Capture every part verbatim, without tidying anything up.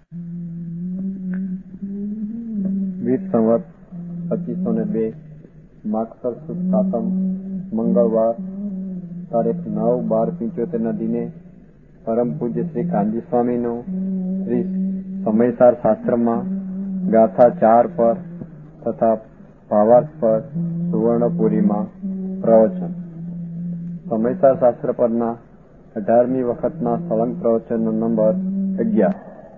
વીસ સંવત પચીસો ને બે માગસર સુદ સાતમ મંગળવાર તારીખ નવ બાર પિંચોતેર ના દિને પરમ પૂજ્ય શ્રી કાનજી સ્વામીનું શ્રી સમયસાર શાસ્ત્રમાં ગાથા ચાર પર તથા ભાવાર્થ પર સુવર્ણપુરીમાં પ્રવચન. સમયસાર શાસ્ત્ર પરના અઢારમી વખતના સળંગ પ્રવચનનો નંબર અગિયાર.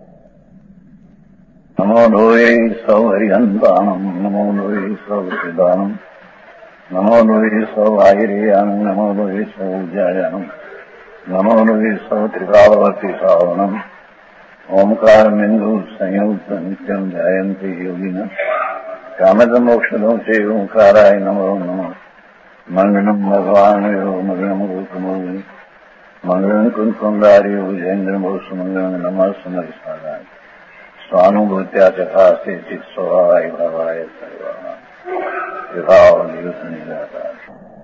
નમો લોહે સૌ હરિહંતાણમ નમો લોહે સૌ સિદ્ધાનમ નમો લોહે સૌ આયર્યાનમ નમો લોહે સૌ ઉજાયાનમ નમો લોહે સૌ ત્રિકાળવર્તી સાવનમ ઓમકાર બિંદુ સંયુક્ત નિત્યમ જાયંતી યોગિન કામદ મોક્ષદો છે ઓંકારાય નમો નમઃ. મંગલમ ભગવાન મંગલમ રૂપમોહિ મંગલમ કુંકુંદાર્યો જૈન્દ્રમો સુમંગલમ નમઃ સમરિસાદાય સ્વાનુભૂત્યા ચકાસ્તે ચિત્ત સ્વભાવાય ભાવાય સર્વા વિભાવ દિવસ નિરાકાર.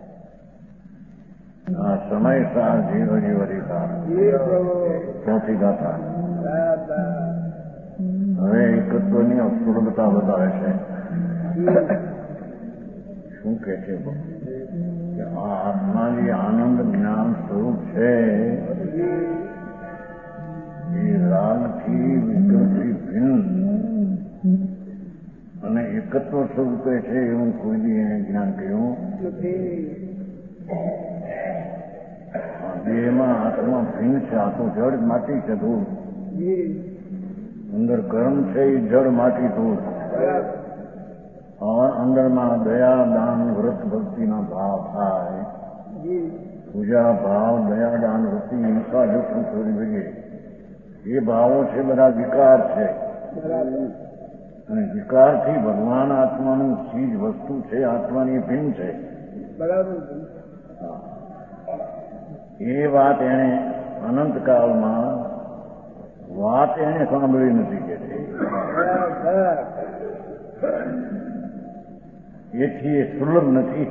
આ સમયસાર જીવ જીવરિતા ચોથી ગાથા. હવે એકત્વની અપૂર્ણતા બતાવે છે. શું કે છે કે આ આત્માની આનંદ જ્ઞાન સ્વરૂપ છે એ રાગથી વિકલ્પથી ભિન્ન અને એકત્વ સ્વરૂપે છે એવું કોઈ દી એને જ્ઞાન કહ્યું દેહમાં આત્મા ભિન્ન છે. આ તો જળ માટી છે ધૂળ. અંદર કર્મ છે એ જળ માટી ધૂળ. અંદરમાં દયા દાન વ્રત ભક્તિના ભાવ થાય. પૂજા ભાવ દયા દાન વૃત્તિ હિંસા જોખમ ચોરી વગેરે એ ભાવો છે બધા વિકાર છે. અને વિકારથી ભગવાન આત્માનું ચીજ વસ્તુ છે આત્માની ભિન્ન છે. એ વાત એને અનંતકાળમાં વાત એને સાંભળી નથી કે એથી એ સુલભ નથી.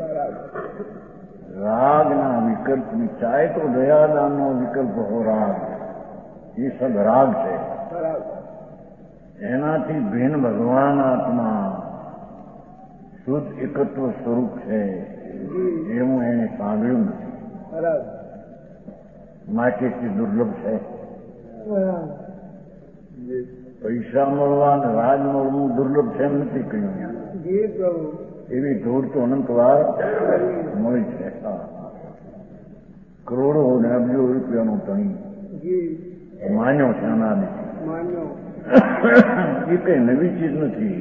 રાગના વિકલ્પની ચાહે તો દયાદાનનો વિકલ્પ હો રાગ એ સદ રાગ છે. એનાથી ભિન્ન ભગવાન આત્મા શુદ્ધ એકત્વ સ્વરૂપ છે એવું એને સાંભળ્યું નથી. માટેથી દુર્લભ છે. પૈસા મળવા અને રાજ મળવું દુર્લભ છે એમ નથી કહ્યું. એવી ધૂળ તો અનંતવાર મળી છે. કરોડો અને અબજો રૂપિયાનો ધણી માન્યો છે અનાદિ. એ કઈ નવી ચીજ નથી.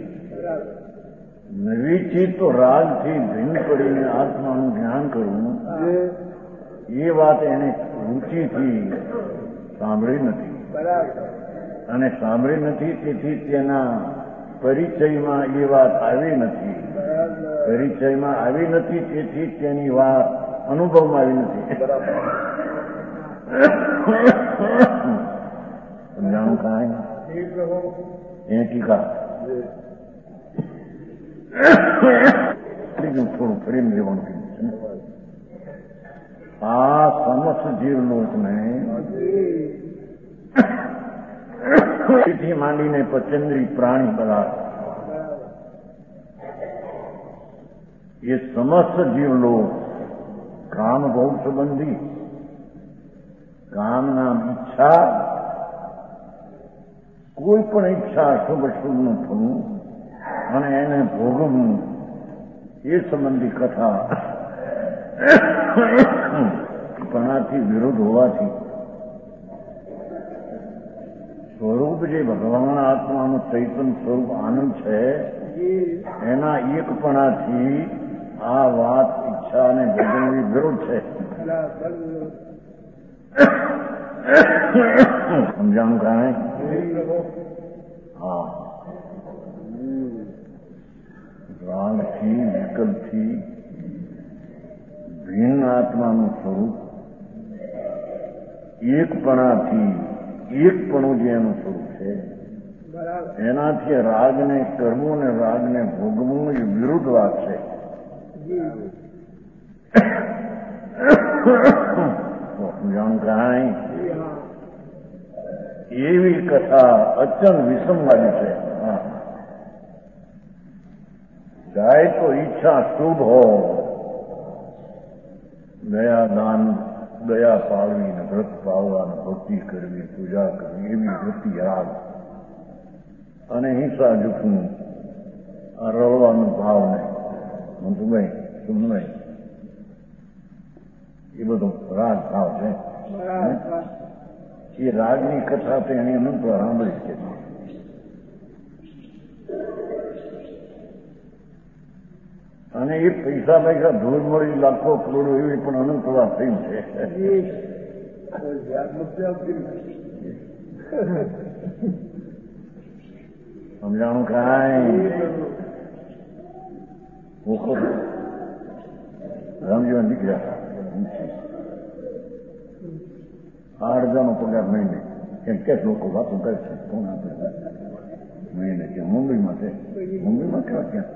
નવી ચીજ તો રાગથી ભિન્ન પડીને આત્માનું જ્ઞાન કરવું એ વાત એને રૂચિથી સાંભળી નથી. અને સાંભળી નથી તેથી તેના પરિચયમાં એ વાત આવી નથી. પરિચયમાં આવી નથી તેથી તેની વાત અનુભવમાં આવી નથી. સમજાણું કાંઈ એ ટીકા થોડું ફરીને લેવાનું કીધું છે. આ સમસ્ત જીવલોકને થી માંડીને પચેન્દ્રી પ્રાણી પદાર્થ એ સમસ્ત જીવલોક કામ ભોગ સંબંધી કામના ઈચ્છા કોઈ પણ ઈચ્છા શુભ શુભનું થવું અને એને ભોગવવું એ સંબંધી કથા પણાથી વિરોધ હોવાથી સ્વરૂપ જે ભગવાન આત્માનું ચૈતન્ય સ્વરૂપ આનંદ છે એના એકપણાથી આ વાત ઈચ્છા અને ભોગવવી વિરોધ છે. સમજાણું કાંઈ? હા. રાગથી વિકલ્પથી ભિન્ન આત્માનું સ્વરૂપ એકપણાથી એકપણું જે એનું સ્વરૂપ છે એનાથી રાગને કરવું અને રાગને ભોગવવું એ વિરુદ્ધ વાત છે. જાણ કાંઈ એવી કથા અચન વિષમવાળી છે. જાય તો ઈચ્છા શુભ હો, દયા દાન દયા પાળવી ને વ્રત પાળવા ને ભક્તિ કરવી પૂજા કરવી એવી વૃત્તિ રાગ, અને હિંસા જૂઠનું આ રળવાનું ભાવ ને મંતુભાઈ સુમભાઈ એ બધો રાગ ભાવ છે. એ રાગની કથા તો એની અનંત સાંભળી છે. અને એ પૈસા પૈસા ધૂળ મળી લાખો કરોડો એવી પણ અનંત વાત થઈ છે. સમજાણું કાંઈ ભૂખો રામજીવન નીકળ્યા આઠ હજારનો પગાર મહિને કેમ કે લોકો વાતો કરે છે. કોણ આપે મહિને કે મુંબઈમાં છે. મુંબઈમાં કેવા ક્યાં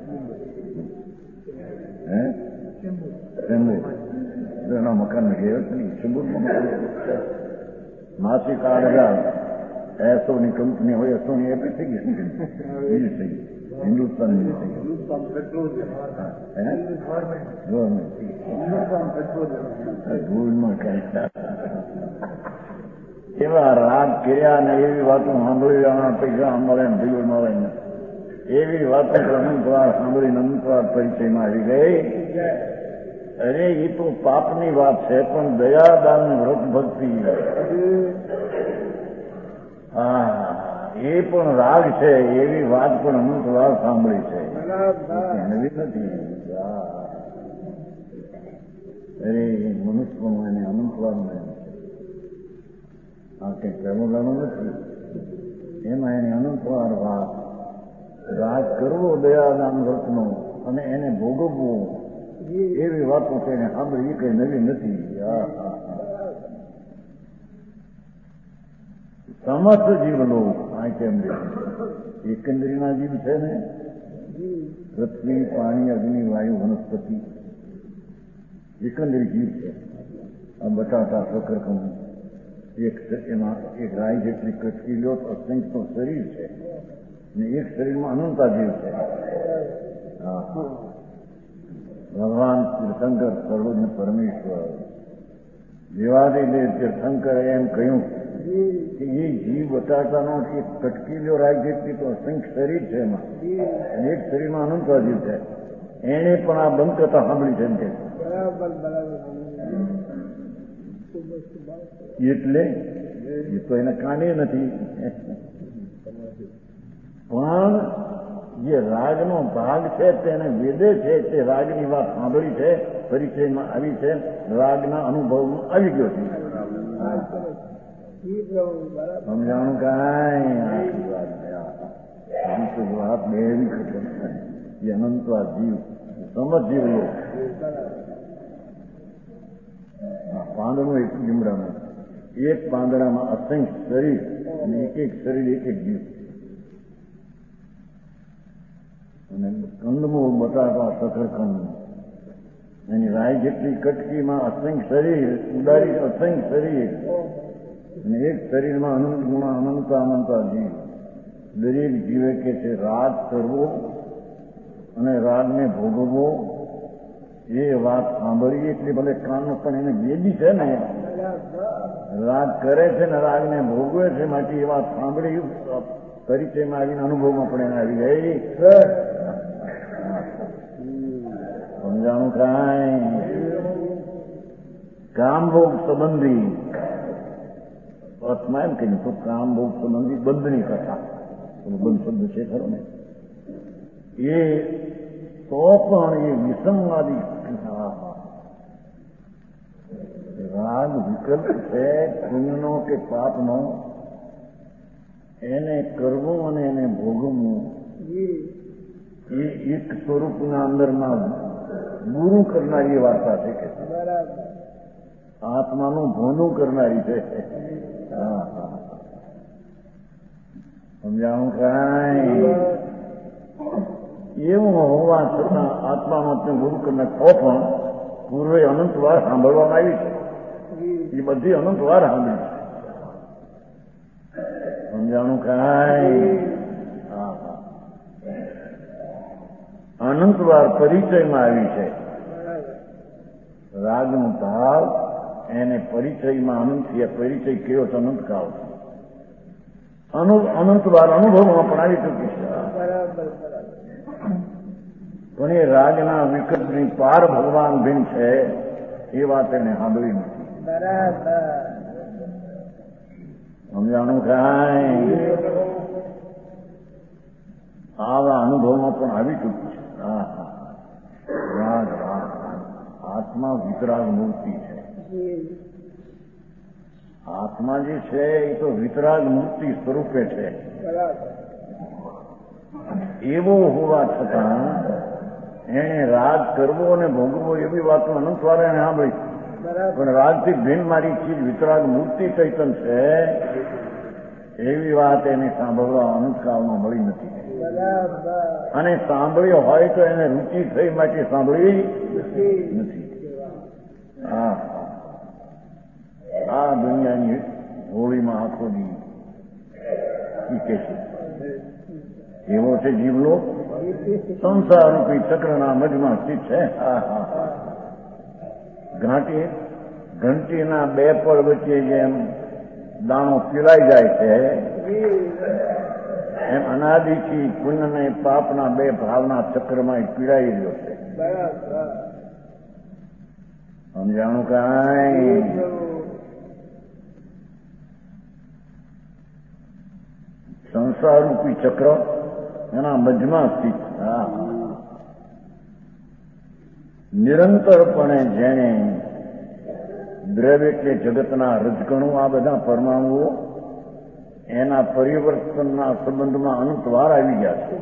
હે ચેમ્બુર એના મકાન ગયો જ નહીં. ચેમ્બુરમાં માસિક આઠ હજાર એસોની કંપની હોય એસોની એ થઈ ગઈ બીજી થઈ ગઈ હિન્દુસ્તાન બીજી થઈ ગઈ ધૂળમાં ક્યાંય એવા રાગ કર્યા ને એવી વાતો સાંભળી પૈસા મળે ને ધૂળ મળે ને એવી વાતો અનંતવાર સાંભળીને અનંતવાર પરિચયમાં આવી ગઈ. અરે એ તો પાપની વાત છે, પણ દયાદાન વ્રત ભક્તિ હા એ પણ રાગ છે. એવી વાત પણ અનંતવાર સાંભળી છે, નવી નથી. અરે મનુષ્યમાં એને અનંતવાર આ કઈ પ્રેમોલાનું નથી. એમાં એની અનંતવાર વાત રાગ કરવો દયાદાન વ્રતનો અને એને ભોગવવું એવી વાતો છે એને સાંભળી એ કઈ નવી નથી. સમસ્ત જીવ લોક આ કેમ એકંદરીના જીવ છે ને, પૃથ્વી પાણી અગ્નિ વાયુ વનસ્પતિ એકંદરી જીવ છે. આ બટાટા શકરકંદ એક એમાં એક રાય જેટલી કટકી લો તો અસંખ્યનું શરીર છે ને એક શરીરમાં અનંતા જીવ છે. ભગવાન તીર્થંકર સર્વજ્ઞ પરમેશ્વર દેવાદિદેવ તીર્થંકરે એમ કહ્યું કે એ જીવ બટાટાનો એક કટકીલો રાય જેટલી તો અસંખ્ય શરીર છે એમાં, અને એક શરીરમાં અનંતા જીવ છે. એને પણ આ બંધ કથા સાંભળી છે એમ કે એટલે એ તો એને કાને નથી. પણ જે રાગનો ભાગ છે તેને વેદે છે તે રાગની વાત સાંભળી છે, પરિચયમાં આવી છે, રાગના અનુભવમાં આવી ગયો છે. સમજાણું કાંઈ આખી વાત બે એવી ખબર એ અનંતવા જીવ સમજ જીવ લો પાંદડું એક લીમડામાં એક પાંદડામાં અસંખ્ય શરીર અને એક એક શરીર એક એક જીવ. અને કંદમૂળ બટાટા શકરકંદ એની રાય જેટલી કટકીમાં અસંખ્ય શરીર ઉડાડી અસંખ્ય શરીર અને એક શરીરમાં અનંત ગુણા અનંતા અનંતા જીવ. દરેક જીવે કે છે રાગ કરવો અને રાગને ભોગવવો એ વાત સાંભળીએ એટલે ભલે કાન પણ એને વેદી છે ને રાગ કરે છે ને રાગને ભોગવે છે માટે એ વાત સાંભળી પરિચયમાં આવીને અનુભવમાં પણ એને આવી ગઈ. સમજાણું કાંઈ કામભોગ સંબંધી અર્થમાં એમ કહ્યું તો કામભોગ સંબંધી બંધની કથા બંધ શબ્દ છે ખરો ને એ તો પણ એ વિષમવાદી રાગ વિકલ્પ છે પુણ્યનો કે પાપનો, એને કરવું અને એને ભોગવવું એ એક સ્વરૂપના અંદરમાં ગુરુ કરનારી વાર્તા છે કે આત્માનું ભોનું કરનારી છે. સમજાણું કાંઈ એવું હોવા છતાં આત્માનો આપણે ગુરુ કરનાર તો પણ પૂર્વે અનંત વાર સાંભળવામાં આવી છે. એ બધી અનંત વાર સાંભળી છે. સમજાણું કાંઈ? હા હા. અનંતવાર પરિચયમાં આવી છે. રાગનો ભાવ એને પરિચયમાં અનંત પરિચય કયો તો અનંત કાળ અનંતવાર અનુભવમાં પણ આવી ચૂકી છે. પણ એ રાજના વિકલ્પની પાર ભગવાન ભીન છે એ વાત એને સાંભળી નથી. સમજાણું કાંઈ? આવા અનુભવમાં પણ આવી ચૂકી છે. હા હા. રાગ રાગ આત્મા વિતરાગ મૂર્તિ છે. આત્મા જે છે એ તો વિતરાગ મૂર્તિ સ્વરૂપે છે. એવો હોવા છતાં એને રાગ કરવો અને ભોગવવો એવી વાતો અનંતવાર એને સાંભળી. પણ રાગથી ભિન્ન મારી ચીજ વિતરાગ મૂર્તિ ચૈતન છે એવી વાત એને સાંભળવા અનંતકાળમાં મળી નથી. અને સાંભળ્યો હોય તો એને રુચિ થઈ માટે સાંભળી નથી. હા આ દુનિયાની હોળીમાં આખો દી શીખે છે. એવો છે જીવલો સંસાર રૂપી ચક્રના મજમાં સ્થિત છે. હા હા ઘાટી ઘંટીના બે પળ વચ્ચે જેમ દાણો પીલાઈ જાય છે એમ અનાદિથી પુણ્ય અને પાપના બે ભાવના ચક્રમાં પીડાઈ રહ્યો છે. સમજાણું કાંઈ? સંસાર રૂપી ચક્ર એના મધ્યમાં સ્થિત. હા નિરંતરપણે જેને દ્રવ્ય એટલે જગતના રજકણો આ બધા પરમાણુઓ એના પરિવર્તનના સંબંધમાં અનંતવાર આવી ગયા છે.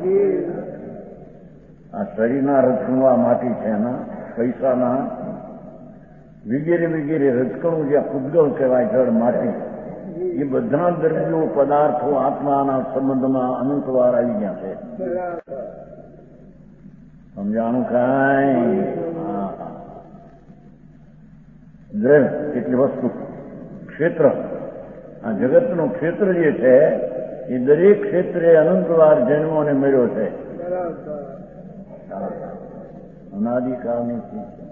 આ શરીરના રજકણો આ માટી છે એના પૈસાના વગેરે વગેરે રજકણો જે પૂતગલ કહેવાય જળ માટી એ બધા દ્રવ્યો પદાર્થો આત્માના સંબંધમાં અનંતવાર આવી ગયા છે. સમજાણું કાંઈ? દ્રવ્ય એટલી વસ્તુ ક્ષેત્ર આ જગતનું ક્ષેત્ર જે છે એ દરેક ક્ષેત્રે અનંતવાર જન્મોને મળ્યો છે. અનાદિકાળની ચીજ છે.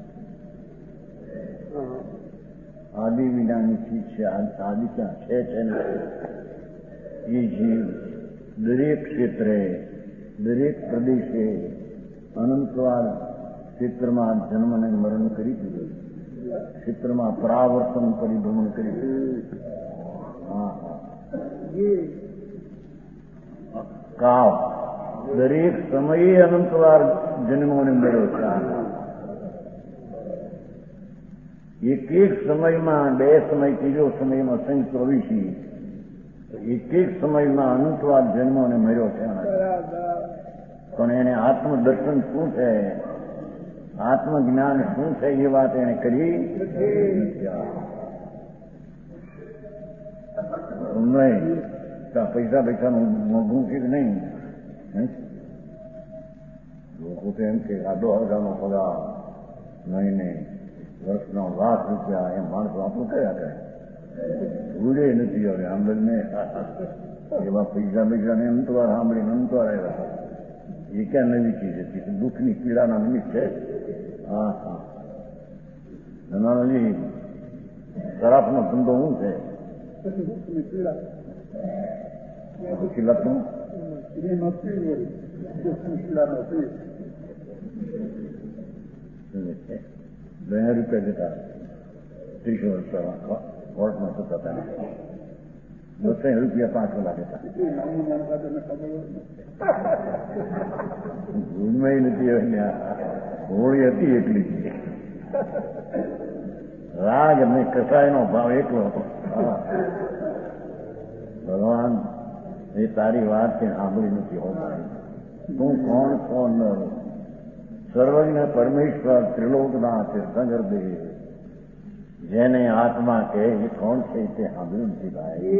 આદિ વિનાની ચીજ છે. આદિ ક્યાં છે છે ને એ જીવ દરેક ક્ષેત્રે દરેક પ્રદેશે અનંતવાર ક્ષેત્રમાં જન્મ અને મરણ કરી દીધું. ક્ષેત્રમાં પરાવર્તન પરિભ્રમણ કરી દીધું. હા કાળ દરેક સમયે અનંતવાર જન્મોને મળ્યો છે. એક એક સમયમાં બે સમય ત્રીજો સમયમાં સંઘ ચોવીસી એક એક સમયમાં અનંતવાર જન્મોને મળ્યો છે. પણ એને આત્મદર્શન શું છે આત્મજ્ઞાન શું છે એ વાત એને કરી નહીં. પૈસા પૈસાનું મોંઘું છે કે નહીં? લોકો તો એમ કે આડો હજારનો પગાર નહીં નહીં વર્ષનો લાખ રૂપિયા એમ માણસો આપણું કયા કરે ભૂલે નથી. હવે આંબલને એવા પૈસા પૈસાને અંતવાર સાંભળીને અંતવાર આવ્યા એ ક્યાં નવી ચીજ હતી? દુઃખની પીડાના નિમિત્ત છે. હા હા નાની શરાબનો ધંધો શું છે? પછી લખું બે રૂપિયા જતા ત્રીસો રૂપિયા કોર્ટમાં થતા હતા. બસો રૂપિયા પાંચ કલાક હતા. ભૂલમાં નથી. હોળી હતી એટલી રાગ અને કસાયનો ભાવ એકલો હતો. ભગવાન એ તારી વાત કે સાંભળી નથી હોતા. તું કોણ કોણ ન સર્વજ્ઞ પરમેશ્વર ત્રિલોકના તીર્થંકર દેવ જેને આત્મા કે એ કોણ છે તે સાંભળ્યું નથી ભાઈ.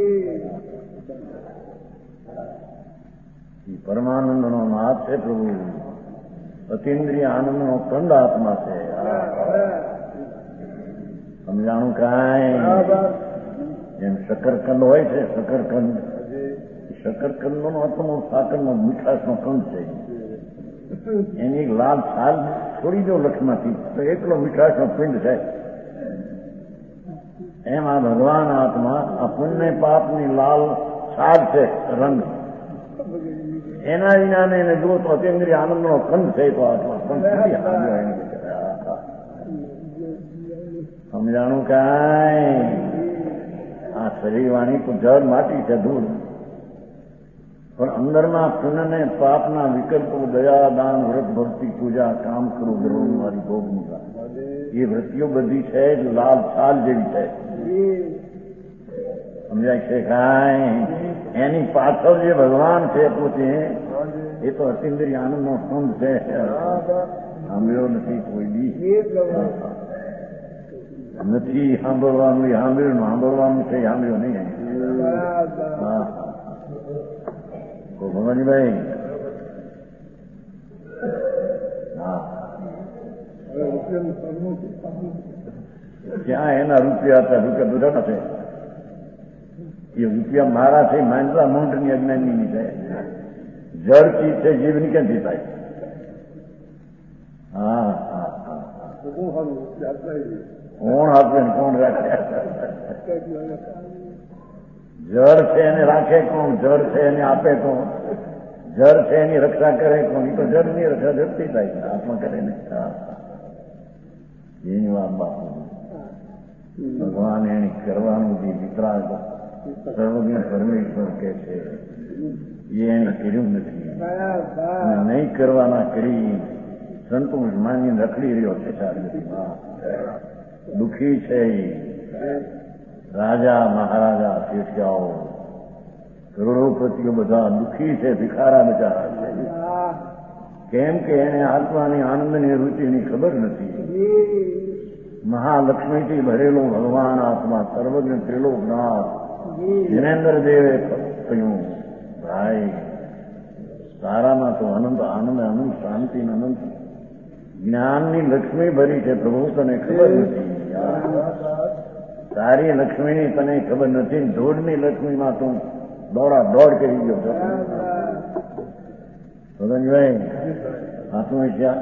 પરમાનંદનો નાથ છે પ્રભુ. અતિન્દ્રિય આનંદનો કંદ આત્મા છે. સમજાણું કાંઈ? એમ શકરકંદ હોય છે શકરકંદ શકરકંદનો આત્મો સાકરનો મીઠાશનો કંદ છે. એની લાલ છાલ છોડી દો લક્ષમાંથી તો એટલો મીઠાશનો પિંડ છે. એમ આ ભગવાન આત્મા આ પુણ્ય પાપની લાલ છાલ છે, રંગ. એના વિનાને એને જુઓ તો અતિન્દ્રિય આનંદનો કંદ છે. તો આત્મા પણ સમજાણું કાંઈ આ શરીર વાણી તો જળ માટી છે, ધૂળ. પણ અંદરના પુણ્યને પાપના વિકલ્પો દયા દાન વ્રત ભક્તિ પૂજા કામ કરું ગ્રહણ મારી ભોગની વાત એ વૃત્તિઓ બધી છે લાલ છાલ જેવી છે. સમજાય છે કાંઈ? એની પાછળ જે ભગવાન છે પોતે એ તો અતિન્દ્રિય આનંદનો સ્કંદ છે. સાંભળ્યો નથી કોઈ દી નથી સાંભળવાનું. એ સાંભળ્યું સાંભળવાનું છે, સાંભળ્યો નહીં. હા ભગવાનજીભાઈ, હા ક્યાં એના રૂપિયા હતા? રૂપિયા બધા છે. એ રૂપિયા મારા છે, માંડલા મોંઢની અજ્ઞાનની છે. જળ ચીજ છે, જીવની ક્યાંથી થાય? હા હા હા કોણ આપે ને કોણ રાખે? જળ છે એને રાખે કોણ? જળ છે એને આપે કોણ? જળ છે એની રક્ષા કરે કોણ? એ તો જળની રક્ષા જડતી થાય, આત્મા કરે ને. એની વાત બાપુ ભગવાન એની કરવાનું જે વિતરાગ સર્વજ્ઞ પરમેશ્વર કે છે એ એને કર્યું નથી. નહીં કરવાના કરી સંતોષ માનીને રખડી રહ્યો છે. દુઃખી છે રાજા મહારાજા શેઠિયાઓ કરોડોપતિઓ બધા દુઃખી છે, ભિખારા બચારા છે. કેમ કે એને આત્માની આનંદની રુચિની ખબર નથી. મહાલક્ષ્મીથી ભરેલો ભગવાન આત્મા સર્વજ્ઞ ત્રિલોકનાથ જિનેન્દ્ર દેવે કહ્યું, ભાઈ સારામાં તો અનંત આનંદ અનંત શાંતિ અનંત જ્ઞાનની લક્ષ્મી ભરી છે. પ્રભુ તને ખબર નથી. તારી લક્ષ્મીની તને ખબર નથી. ધોળની લક્ષ્મીમાં તું દોડા દોડ કરી ગયો છો. ભગવાનભાઈ આત્મહત્યા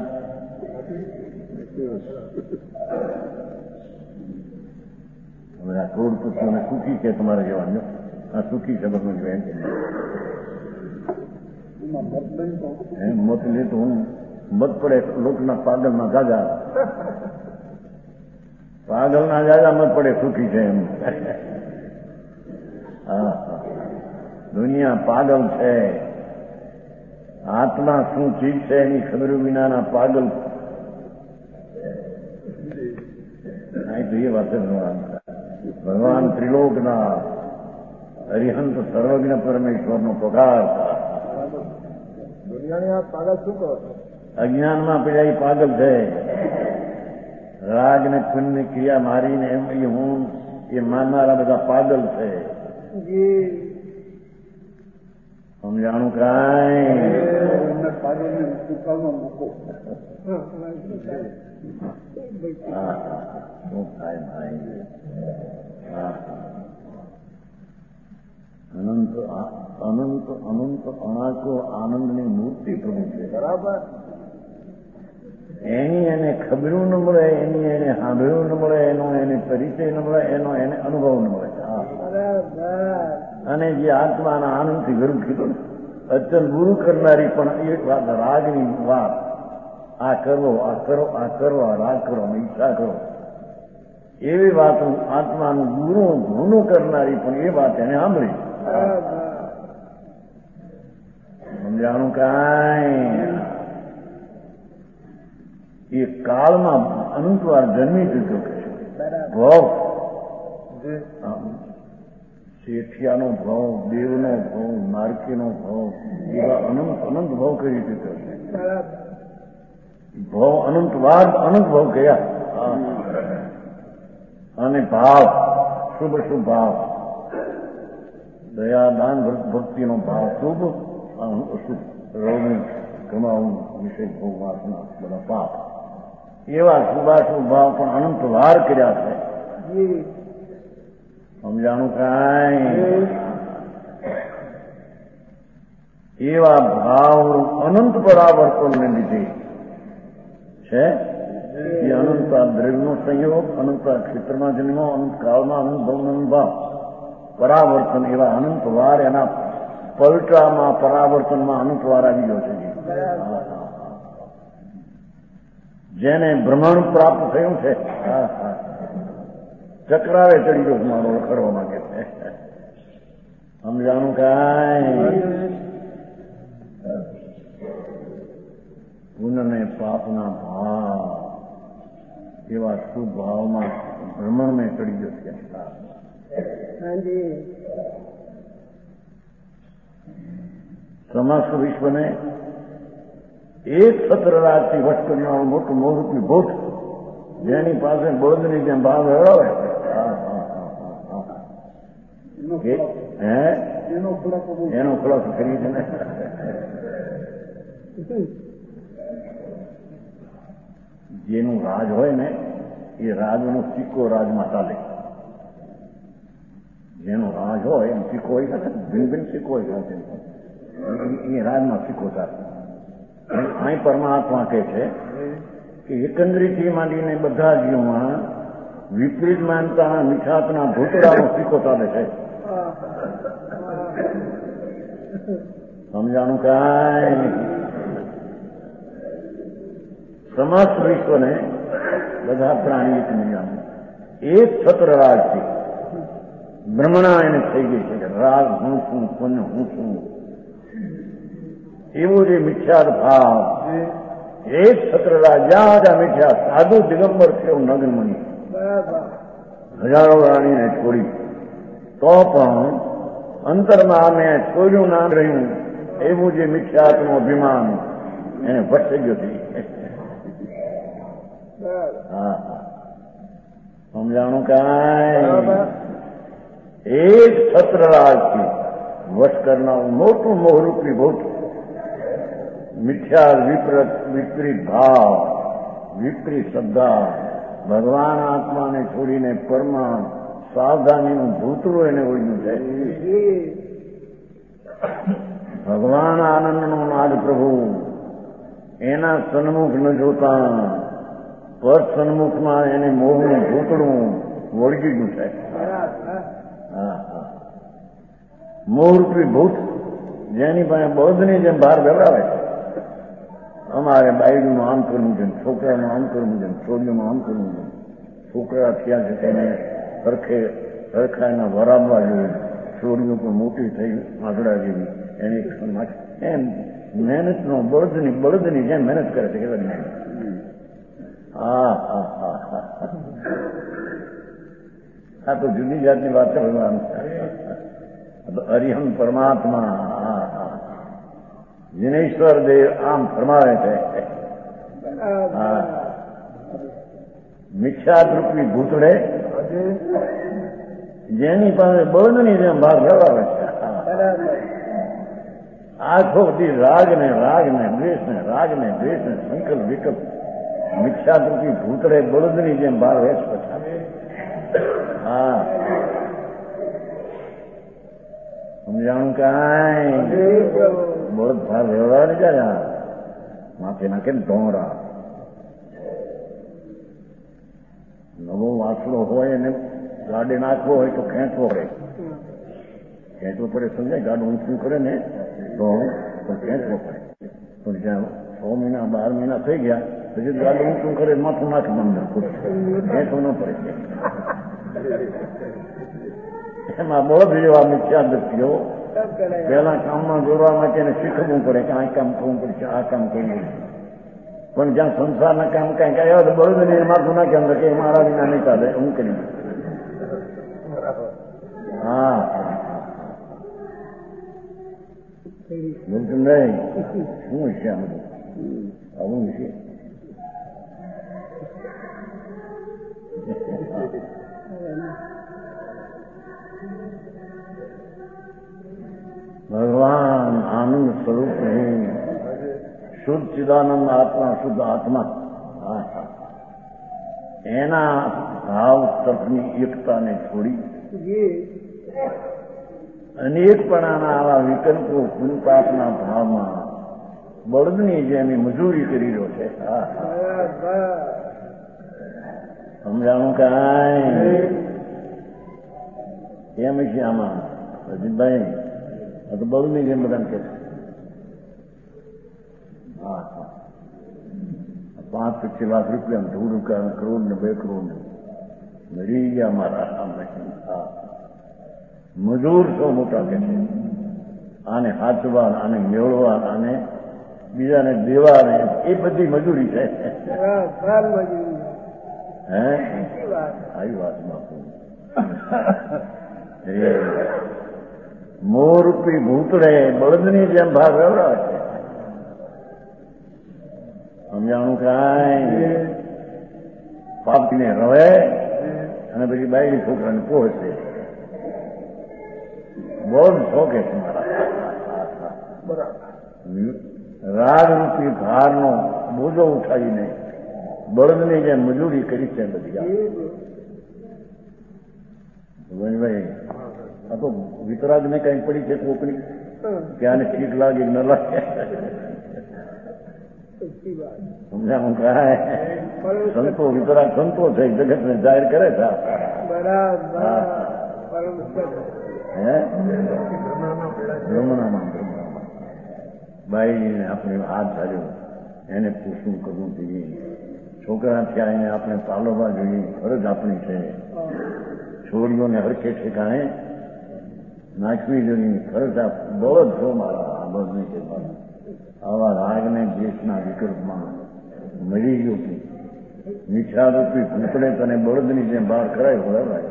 બધા કરોડપતિઓને સુખી છે તમારે જવાનું. આ સુખી છે ભગવાનભાઈ. મત લે તો હું મત પડે લોકના પાગલના ગાજા પાગલના ગાજા મત પડે સુખી છે એમ. હા દુનિયા પાગલ છે. આત્મા શું ચીજ છે એની ખબર વિનાના પાગલ. તો એ વાત ભગવાન ત્રિલોકના હરિહંત સર્વજ્ઞ પરમેશ્વરનો પગાર. પાગલ શું કરો? અજ્ઞાનમાં પડ્યા એ પાગલ છે. રાગ ને પુણ્ય ક્રિયા મારીને એમ એ હું એ માનનારા બધા પાગલ છે. સમજાણું કાંઈ? હા શું થાય ભાઈ? અનંત અનંત અનંત અણાકો આનંદની મૂર્તિ પ્રભુ છે. બરાબર. એની એને ખબરું ન મળે, એની એને સાંભળ્યું ન મળે, એનો એને પરિચય ન મળે, એનો એને અનુભવ ન મળે. અને જે આત્માના આનંદથી ગરું કીધું અત્યંત ગુરુ કરનારી પણ એક વાત રાગની વાત. આ કરો આ કરો આ કરો આ રાગ કરો ઈચ્છા કરો એવી વાત આત્માનું ગુરુ ગુનું કરનારી પણ એ વાત એને સાંભળી. સમજાણું કાંઈ? એ કાળમાં અનંતવાર જન્મી ચૂક્યો કે છે. ભાવ શેઠિયાનો ભાવ, દેવનો ભાવ, માર્કેનો ભાવ એવા અનંત અનંત ભાવ કરી ચૂક્યો છે. ભાવ અનંત વાર અનંત ભાવ ગયા. અને ભાવ શુભ શુભ ભાવ દયા દાન ભક્તિનો ભાવ શુભ અશુભ રોગનું કમાવું વિષય ભોગ વાસના બધા પાપ એવા શુભાશુભ ભાવ પણ અનંત વાર કર્યા છે. સમજાણું કાંઈ? એવા ભાવ અનંત પરાવર્તનને લીધે છે એ અનંત દ્રવ્યનો સંયોગ, અનંત ક્ષેત્રમાં જન્મો, અનંત કાળમાં અનુભવનો અનુભવ, પરાવર્તન એવા અનંત વાર એના પલટામાં પરાવર્તનમાં અનંત વાર આવી ગયો છે. જેને ભ્રમણ પ્રાપ્ત થયું છે ચક્રાવે ચડી ગયો મારો રખડવા માંગે છે. સમજાણું કાંઈ પુનઃને પાપના ભાવ એવા શુભ ભાવમાં ભ્રમણને ચડી ગયો છે. સમસ્ત વિશ્વને એક સત્ર રાજથી વશ કરનારું મોટું મોહરૂપી ભૂત જેની પાસે બળદની જેમ ભાવ મેળવે હે એનો ખુલાસો કરી છે ને. જેનું રાજ હોય ને એ રાજનો સિક્કો રાજમાં ચાલે. જેનો રાજ હોય એમ સિક્કો હોય શકે, ભિન્ન ભિન્ન સિક્કો હોય એ રાજમાં સિક્કો ચાલે. અહીં પરમાત્મા કહે છે કે એકંદરીથી માંડીને બધા જીવોમાં વિપરીત માનતાના મિઠાતના ભૂતડાનો સિક્કો ચાલે છે. સમજાણું કાંઈ સમસ્ત વિશ્વને બધા પ્રાણી એક મિલિયન એક છત્ર રાજથી ભ્રમણા એને થઈ ગઈ છે. રાગ હું છું, પુન હું છું, એવું જે મિથ્યા ભાવ એક છત્ર રાજ જ્યાં જ્યાં મિથ્યા સાધુ દિગંબર છે એવું નગન મની હજારો રાણીને છોડી તો પણ અંતરમાં અમે છોડ્યું ના રહ્યું એવું જે મિથ્યાત્મનું અભિમાન એને વચ્ચે ગયો છે. હા સમજાણું કાંઈ એક છત્ર રાજથી વશ કરનારું મોટું મોહરૂપી ભૂત મિથ્યા વિપરીત વિપરીત ભાવ, વિપરીત શ્રદ્ધા, ભગવાન આત્માને છોડીને પરમા સાવધાનીનું ભૂતળું એને ઓળ્યું છે. ભગવાન આનંદનો નાદ પ્રભુ એના સન્મુખ ન જોતા પર સન્મુખમાં એને મોહનું ભૂતળું વળગી ગયું છે. હા હા મોહરૂપી ભૂત જેની પાસે બળદની જેમ બહાર બેવડાવે છે. અમારે બાયડીનું આમ કરવું છે, છોકરાનું આમ કરવું છે, છોડીઓનું આમ કરવું છે. છોકરા થયા છે તેને સરખે સરખા એના વરાબવા જોઈએ. છોડીઓ પણ મોટી થઈ આંગળા જેવી એની એમ મહેનતનો બળદની બળદની જેમ મહેનત કરે છે. કેવા મહેનત! હા હા હા હા આ તો જુદી જાતની વાત છે ભગવાન. હરિહમ પરમાત્મા હા હા જીનેશ્વર દેવ આમ ફરમાવે છે. હા મિથ્યાદૃપી ભૂતળે જેની પાસે બળદની જેમ ભાગ ધરાવે છે. આખો બધી રાગ ને રાગ ને દ્વેષ ને રાગ ને દ્વેષ ને સંકલ્પ વિકલ્પ મિથ્યાદૃપી ભૂતળે બળદની જેમ ભાગ વેચ પછાડે. હા સમજાણું કાંઈ બળદ ભાર વ્યવહાર ને જાય માથે નાખે ને ઢોંગરા. નવો વાસડો હોય એને ગાડે નાખવો હોય તો ખેંચવો પડે. ખેંચવો પડે સમજાય? ગાડું ઊંચું કરે ને તો ખેંચવો પડે. પણ જ્યાં છ મહિના બાર મહિના થઈ ગયા પછી ગાડું ઊંચું કરે માથું નાખ બંધ ખેંચવું ન પડે. એમાં બળદ જેવા મિથ્યા દ્રષ્ટિઓ પેલા કામમાં જોડવા માટે એને શીખવવું પડે કે આ કામ કરવું પડશે, આ કામ કરવું. પણ જ્યાં સંસારના કામ કઈ કયા તો બળદ ને માથું નાખ્યા અંદર કે મારા વિના નહીં ચાલે હું કરી. હા બોલતું નહીં શું છે આ બધું આવું છે. ભગવાન આનંદ સ્વરૂપ હું શુદ્ધ ચિદાનંદ આત્મા શુદ્ધ આત્મા એના ભાવ તરફની એકતાને છોડી અનેકપણાના આવા વિકલ્પો પુનપાપના ભાવમાં બળદની જેમ મજૂરી કરી રહ્યો છે. સમજાણું કાંઈ કેમ છે આમાં અજીતભાઈ? આ તો બળદની જેમ બધા કે હા હા પાંચ પચીસ લાખ રૂપિયા ધૂળ રૂપિયા કરોડ ને બે કરોડ મરી ગયા મારા સામે. હા મજૂર છો મોટા કે છે. આને હાચવા, આને મેળવા, આને બીજાને દેવા, એ બધી મજૂરી છે. હે આવી વાત બાપુ. મોરપી ભૂતળે બળદની જેમ ભાગ વ્યવહાર છે. સમજાણું કાંઈ? પાપીને રવે અને પછી બાયડી છોકરાને પહોંચે. બહુ શોખે છે મારા. રાગરૂપી ભારનો બોજો ઉઠાવીને બળદની જેમ મજૂરી કરી છે બધી. ભાઈ આ તો વિતરાગને કઈ પડી છે કોકની કે આને ઠીક લાગે ન લાગે. સમજાવું કાય? સંતો વિતરાગ સંતો છે, જગતને જાહેર કરે છે. હે બ્રહ્મણામાં બ્રહ્મણામાં બાઈને આપણે હાથ ધાર્યો, એને પૂછવું કરવું જોઈએ. છોકરા થયા એને આપણે પાલવવા જોઈએ, ફરજ આપણી છે. છોડીઓને હરખે ઠેકાણે નાખવી જોઈએ, ફરજ આપ. બળદ છો મારા, બળદ નહીં છે મારા. આવા રાગને દેશના વિકલ્પમાં મળી ગયો કે મિથ્યારૂપી ભૂતળે તને બળદની જેમ બહાર કરાય બરાબર.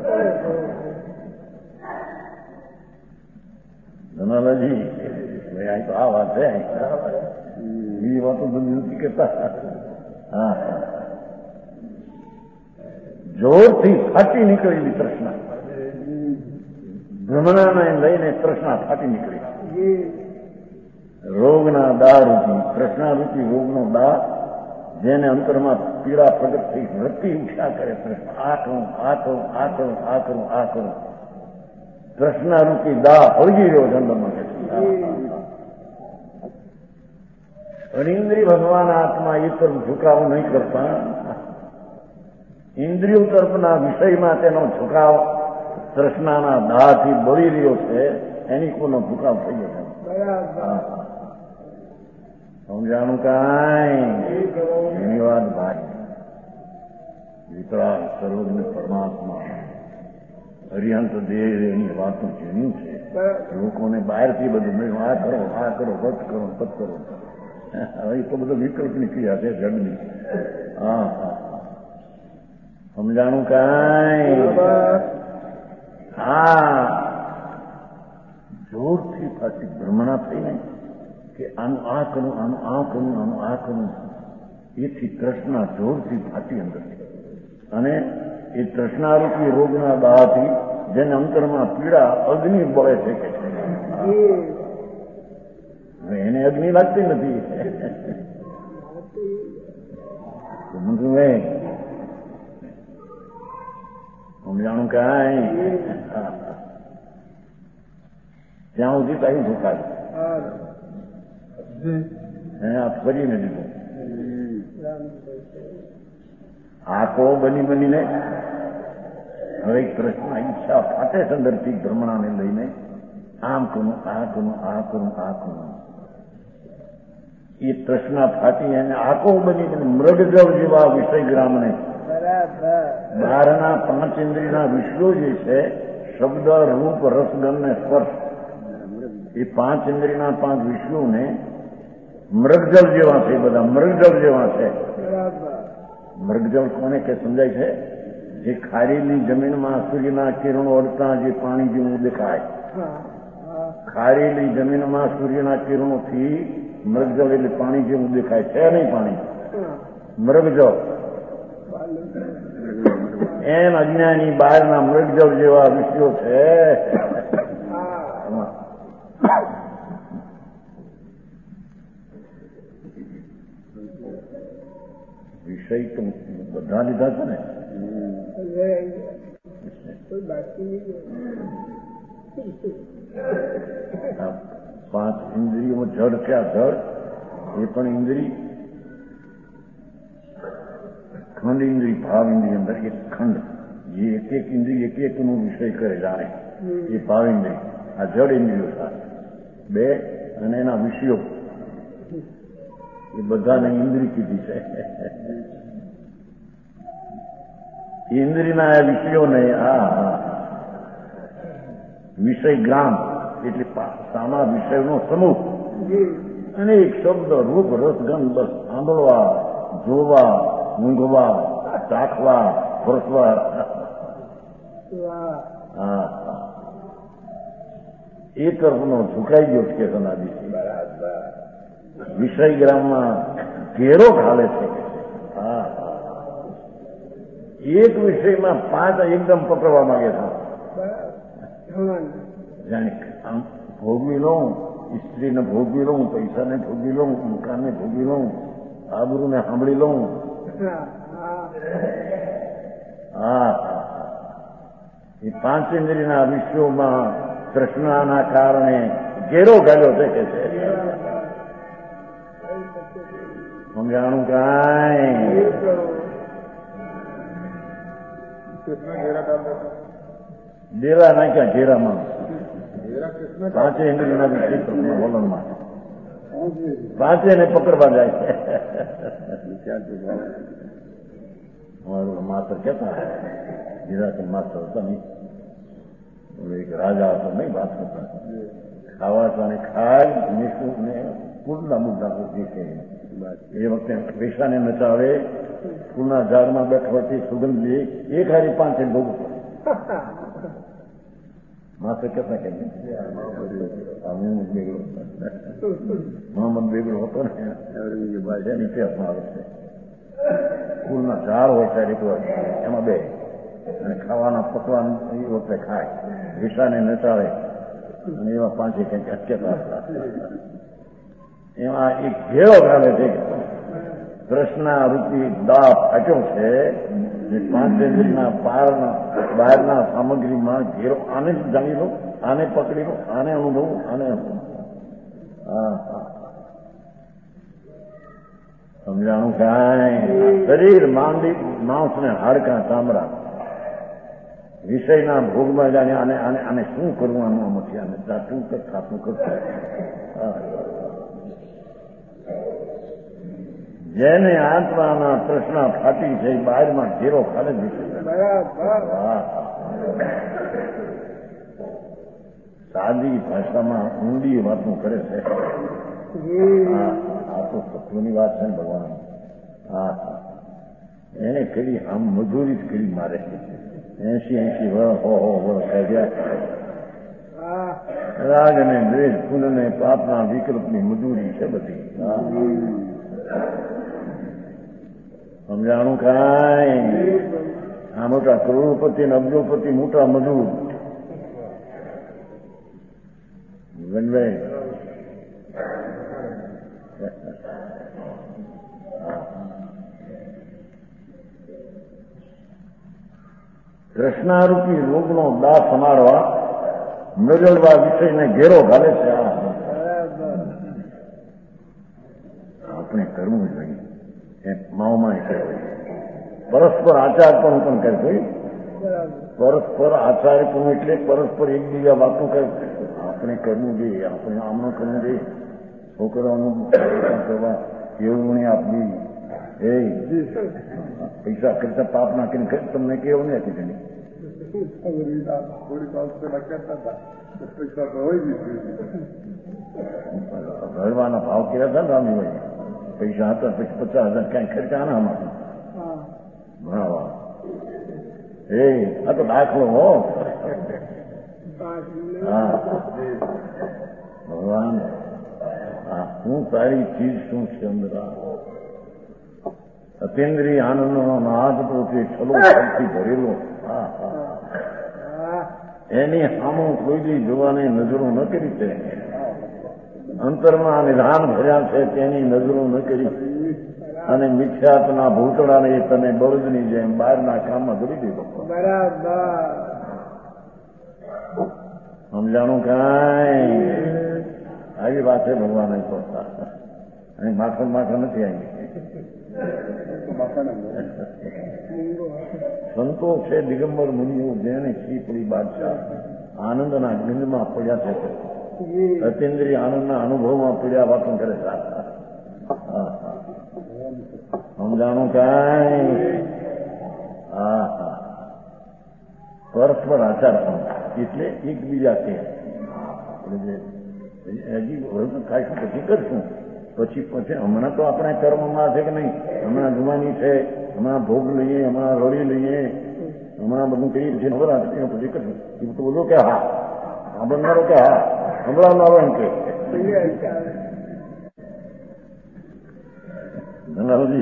ધનાલાજી ભાઈ તો આ વાત છે, બીજી વાતો બધી નથી કહેતા. હા જોરથી ફાટી નીકળેલી તૃષ્ણા, ભ્રમણાને લઈને તૃષ્ણા ફાટી નીકળી. રોગના દા રૂપી તૃષ્ણારૂપી રોગનો દા, જેને અંતરમાં પીડા પ્રગટ થઈ વૃત્તિ ઉઠ્યા કરે. આ કરું, આ કરું, આ કરું, આ કરું, આ કરું. તૃષ્ણારૂપી દા હળગી રહ્યો જન્મમાં. ઇન્દ્રિય ભગવાન આત્મા એ તરફ ઝુકાવ નહીં કરતા. ઇન્દ્રિયો તરફના વિષયમાં તેનો ઝુકાવ તૃષ્ણાના દાહથી બળી રહ્યો છે. એની કોનો ઝુકાવ થઈ ગયો. સમજાણું કાંઈ? એની વાત ભાઈ વિતરાગ સર્વજ્ઞ પરમાત્મા હરિહંત દેવ એની વાતો જેની છે. લોકોને બહારથી બધું મળ્યું, આ કરો, આ કરો, વત કરો, પત કરો. હવે તો બધો વિકલ્પની ક્રિયા છે જગની. હા હા સમજાણું કાંઈ? હા જોરથી પાછી ભ્રમણા થઈને કે આનું આ કરું, આનું આ કરું, આનું આ કરું. એથી તૃષ્ણા જોરથી ફાટી અંદર. અને એ તૃષ્ણારૂપી રોગના દાહથી જેને અંતરમાં પીડા અગ્નિ બળે છે કે એને અગ્નિ લાગતી નથી. સમજાણું કાંઈ? ત્યાં સુધી કઈ ઝુકાય આ ફરીને દીધું. આંખો બની બનીને હવે પ્રશ્ન ઈચ્છા ફાટે સંદર્ભથી ભ્રમણાને લઈને આમ કરું, આ કરું, આ કરું, આ કરું. એ તૃષ્ણા ફાટી અને આંખો બની બની મૃગજળ જેવા વિષય ગ્રામને બહારના પાંચ ઇન્દ્રિયના વિષયો જે છે, શબ્દ, રૂપ, રસ, ગંધ ને સ્પર્શ, એ પાંચ ઇન્દ્રિયના પાંચ વિષયોને મૃગજળ જેવા છે. બધા મૃગજળ જેવા છે. મૃગજળ કોને કે સમજાય છે? જે ખારેલી જમીનમાં સૂર્યના કિરણો અડતા જે પાણી જેવું દેખાય. ખારેલી જમીનમાં સૂર્યના કિરણોથી મૃગજળ એટલે પાણી જેવું દેખાય છે નહીં પાણી, મૃગજળ. એમ અજ્ઞાની બહારના મૃગજળ જેવા વિષયો છે. વિષય તો બધા લીધા છે ને. પાંચ ઇન્દ્રિયોમાં જડ છે. આ જડ એ પણ ઇન્દ્રિય, ખંડ ઇન્દ્રિય, ભાવ ઇન્દ્રિય અંદર એક ખંડ, જે એક એક ઇન્દ્રિય એક એક નો વિષય કરે જાણે, એ ભાવ ઇન્દ્રિય. આ જડ ઇન્દ્રિયો સાથે બે, અને એના વિષયો એ બધાને ઇન્દ્રિય કીધી છે. ઇન્દ્રિયના વિષયોને આ વિષય ગ્રામ એટલે સામા વિષયનો સમૂહ, અને એક શબ્દ રૂપ રસ ગંધ બસ સાંભળવા, જોવા, ઊંઘવા, ચાખવા, પરસવા. હા, એ તરફનો ઝુકાઈ ગયો છે સનાદી. વિષય ગ્રામમાં ઘેરો ખાલે છે. હા, એક વિષયમાં પાંચ એકદમ પકડવા માંગે છે. જાણે આમ ભોગવી લઉં, સ્ત્રીને ભોગવી લઉં, પૈસાને ભોગવી લઉં, મકાનને ભોગવી લઉં, આબરૂને સાંભળી લઉં. હા, એ પાંચ ઇન્દ્રિયના વિષયોમાં તૃષ્ણાના કારણે ઘેરો ગાલ્યો છે કે છે. સમજાણું કાંઈ? ડેરા નાખ્યા ઘેરામાં, પાંચે ઇન્દ્રિયના વિષય વલણમાં, પાંચે ને પકડવા જાય છે. અમારું માસ્ટર કેતા ગુજરાતી માસ્ટર હતા નહીં, એક રાજા હતો નહીં, વાત કરતા ખાવા તો ખાય મીઠું ને ફૂલના મુદ્દા દેખે. એ વખતે પૈસાને નચાવે, ફૂલના ઝાડમાં બેઠવાથી સુગંધ લે, એક હારી પાંચે ભોગવું. માસ્ટર કેતા કે મોહમ્મદ બેગડો હતો ને, નીચે આવે છે. ફૂલના ઝાડ હોય ત્યારે એક વાર એમાં બે, અને ખાવાના પકવાન એ વખતે ખાય, વિષાને નચાવે, અને એવા પાંચે કંઈક અટકેતા હતા. એમાં એક ઘેરો ગાલે છે, કૃષ્ણા રૂપી દાપ આટ્યો છે, પાંચ ઇન્દ્રિયના પારના બહારના સામગ્રીમાં ઘેરો. આને જ જાણી લો, આને પકડી લો, આને અનુભવ, આને અનુભવ. હા, સમજાણું કાંઈ? શરીર માંડી માંસ ને હાડકા ચામડા વિષયના ભોગમાં જાણે આને આને આને શું કરવું, આનું આમાંથી આને ચાટું કે ખાતું કરતું. જેને આત્માના તૃષ્ણા ફાટી છે, બહારમાં ઘેરો ખાલે જ સાદી ભાષામાં ઊંડી વાતો કરે છે. આ તો તત્વની વાત છે ને ભગવાન. હા, એને કરી આમ મજૂરી જ કરી મારે. એસી એસી વર્ષ હો હો વર્ષ થયા. રાગ અને દ્વેષ, પુન અને પાપના વિકલ્પની મજૂરી છે બધી. સમજાણું કાંઈ? આ મોટા કરોડપતિ ને અબજોપતિ મોટા મજૂર ગણભાઈ. કૃષ્ણારૂપી રોગનો દાસ સમારવા, મેળવવા વિષયને ઘેરો ઘાલે છે. આપણે કરવું જોઈએ. માઓમાં કહેવાય પરસ્પર આચાર પણ પણ કરે છે. પરસ્પર આચાર પણ એટલે પરસ્પર એકબીજા વાતો કરે. આપણે કરવું જોઈએ, આપણે આમનું કરવું જોઈએ. છોકરાઓનું કરવા કેળવણી આપવી. એ પૈસા કરતા પાપ નાખીને તમને કેવું નહીં હતી તેની ભરવાના ભાવ કર્યા હતા ને રામીભાઈ. પૈસા હતા પછી પચાસ હજાર ક્યાંય ખર્ચા ના આમાં ભણાવવા. એ આ તો દાખલો હો. હા, ભગવાન હા, શું તારી ચીજ શું છે અંદર. અતિન્દ્રિય આનંદનો નાદ તો છે, છલો શક્તિ ભરેલો. હા હા, એની સામો કોઈ દી જોવાની નજરો ન કરી છે. અંતરમાં નિધાન ભર્યા છે તેની નજરો ન કરી, અને મિથ્યાત્વના ભૂતળાને તને બળદની જેમ બહારના કામમાં કરી દીધો. સમજાણું કાંઈ આવી વાત છે ભગવાન અહીં પહોંચતા અહીં માખણ માખણ નથી આવી સંતોષ છે દિગંબર મુનિઓ જેને શ્રીપુરી બાદશાહ આનંદના ગંધમાં પડ્યા છે અતિન્દ્રિય આનંદના અનુભવમાં પડ્યા વાતો કરે સમજાણું કાંઈ હા હા પરસ્પર આચાર પણ એટલે એકબીજા કે આપણે જે હજી ખાઈશું પછી કરશું પછી પછી હમણાં તો આપણે કર્મમાં છે કે નહીં હમણાં જુવાની છે હમણાં ભોગ લઈએ હમણાં રોડી લઈએ હમણાં બધું કહીએ પછી નવરાત્રી પછી કરશું એ તો બોલો કે હા સાંભળનારો કે હા સંભળાવનારો એમ કે ધનાવજી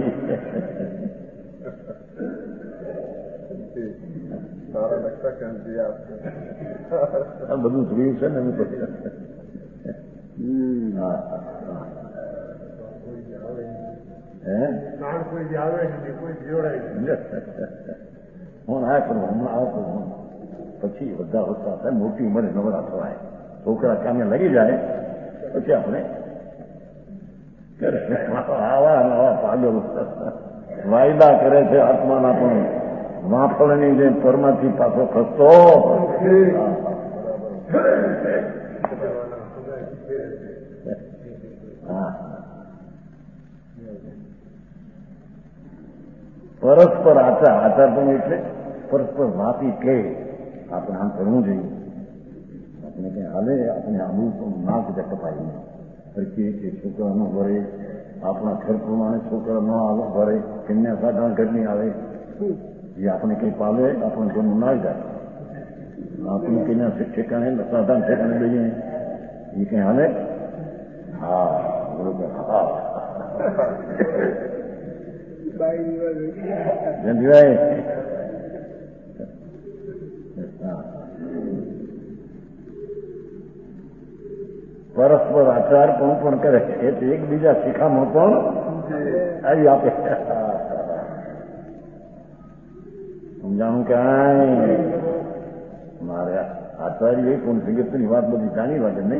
આ બધું જોયું છે ને એમ પછી હા હું આ કરું હમણાં આવતો પછી બધા હોતા થાય મોટી ઉંમરે નવરા થવાય છોકરા કામે લગી જાય પછી આપણે આવા નવા પાગલ વાયદા કરે છે આત્માના પણ માફળની જેમ પરમાંથી પાછો ખસતો હા પરસ્પર આચાર આચાર પણ એટલે પરસ્પર વાપી કે આપણે આમ કરવું જોઈએ આપણે કઈ હાલે આપણે આવું ના કદાચ કપાય સરખી કે છોકરા ન ભરે આપણા ઘર પ્રમાણે છોકરા ન આવે ભરે કન્યા સાધારણ ઘરની આવે એ આપણે કઈ પાલે આપણે ઘરનું ના જાય આપણે કન્યા ઠેકાણે સાધારણ ઠેકાણે લઈએ એ કઈ હાલે હા બરોબર હા પરસ્પર આચાર પણ પણ કરે એટલે એકબીજા શિખામણ પણ આવી આપે સમજાણું કાંઈ મારે આચાર્ય કોણ જગતની વાત બધી જાણી લાગે નહીં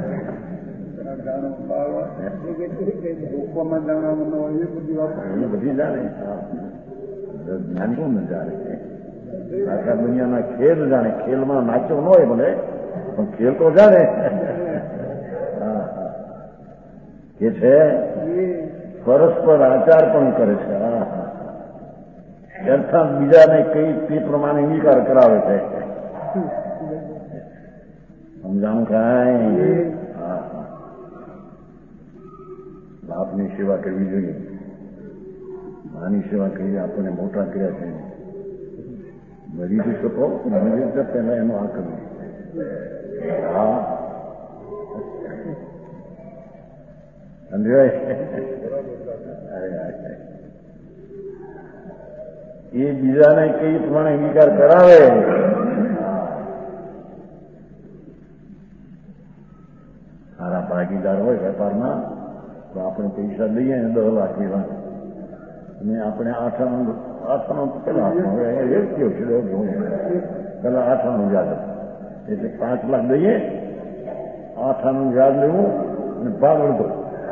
બધી જાણે જ્ઞાની કોણ જાણે આખા દુનિયાના ખેલ જાણે ખેલમાં નાચો ન હોય ભલે પણ ખેલ તો જાણે કે છે પરસ્પર આચાર પણ કરે છે અર્થાત બીજાને કઈ તે પ્રમાણે અંગીકાર કરાવે છે સમજાણું કાંઈ હા હા બાપની સેવા કરવી જોઈએ માની સેવા કરી આપણને મોટા કર્યા છે મરી બી શકો મરી તો પહેલા એનો આ કરવું હા સમજાય એ બીજાને કઈ પ્રમાણે અંગીકાર કરાવે સારા ભાગીદાર હોય વેપારમાં તો આપણે પૈસા દઈએ ને દસ લાખ એવા અને આપણે આઠાનું આઠાનું પેલા વ્યક્તિઓ છે પેલા આઠાનું વ્યાજ એટલે પાંચ લાખ દઈએ આઠાનું વ્યાજ લેવું અને ભાગ અડધો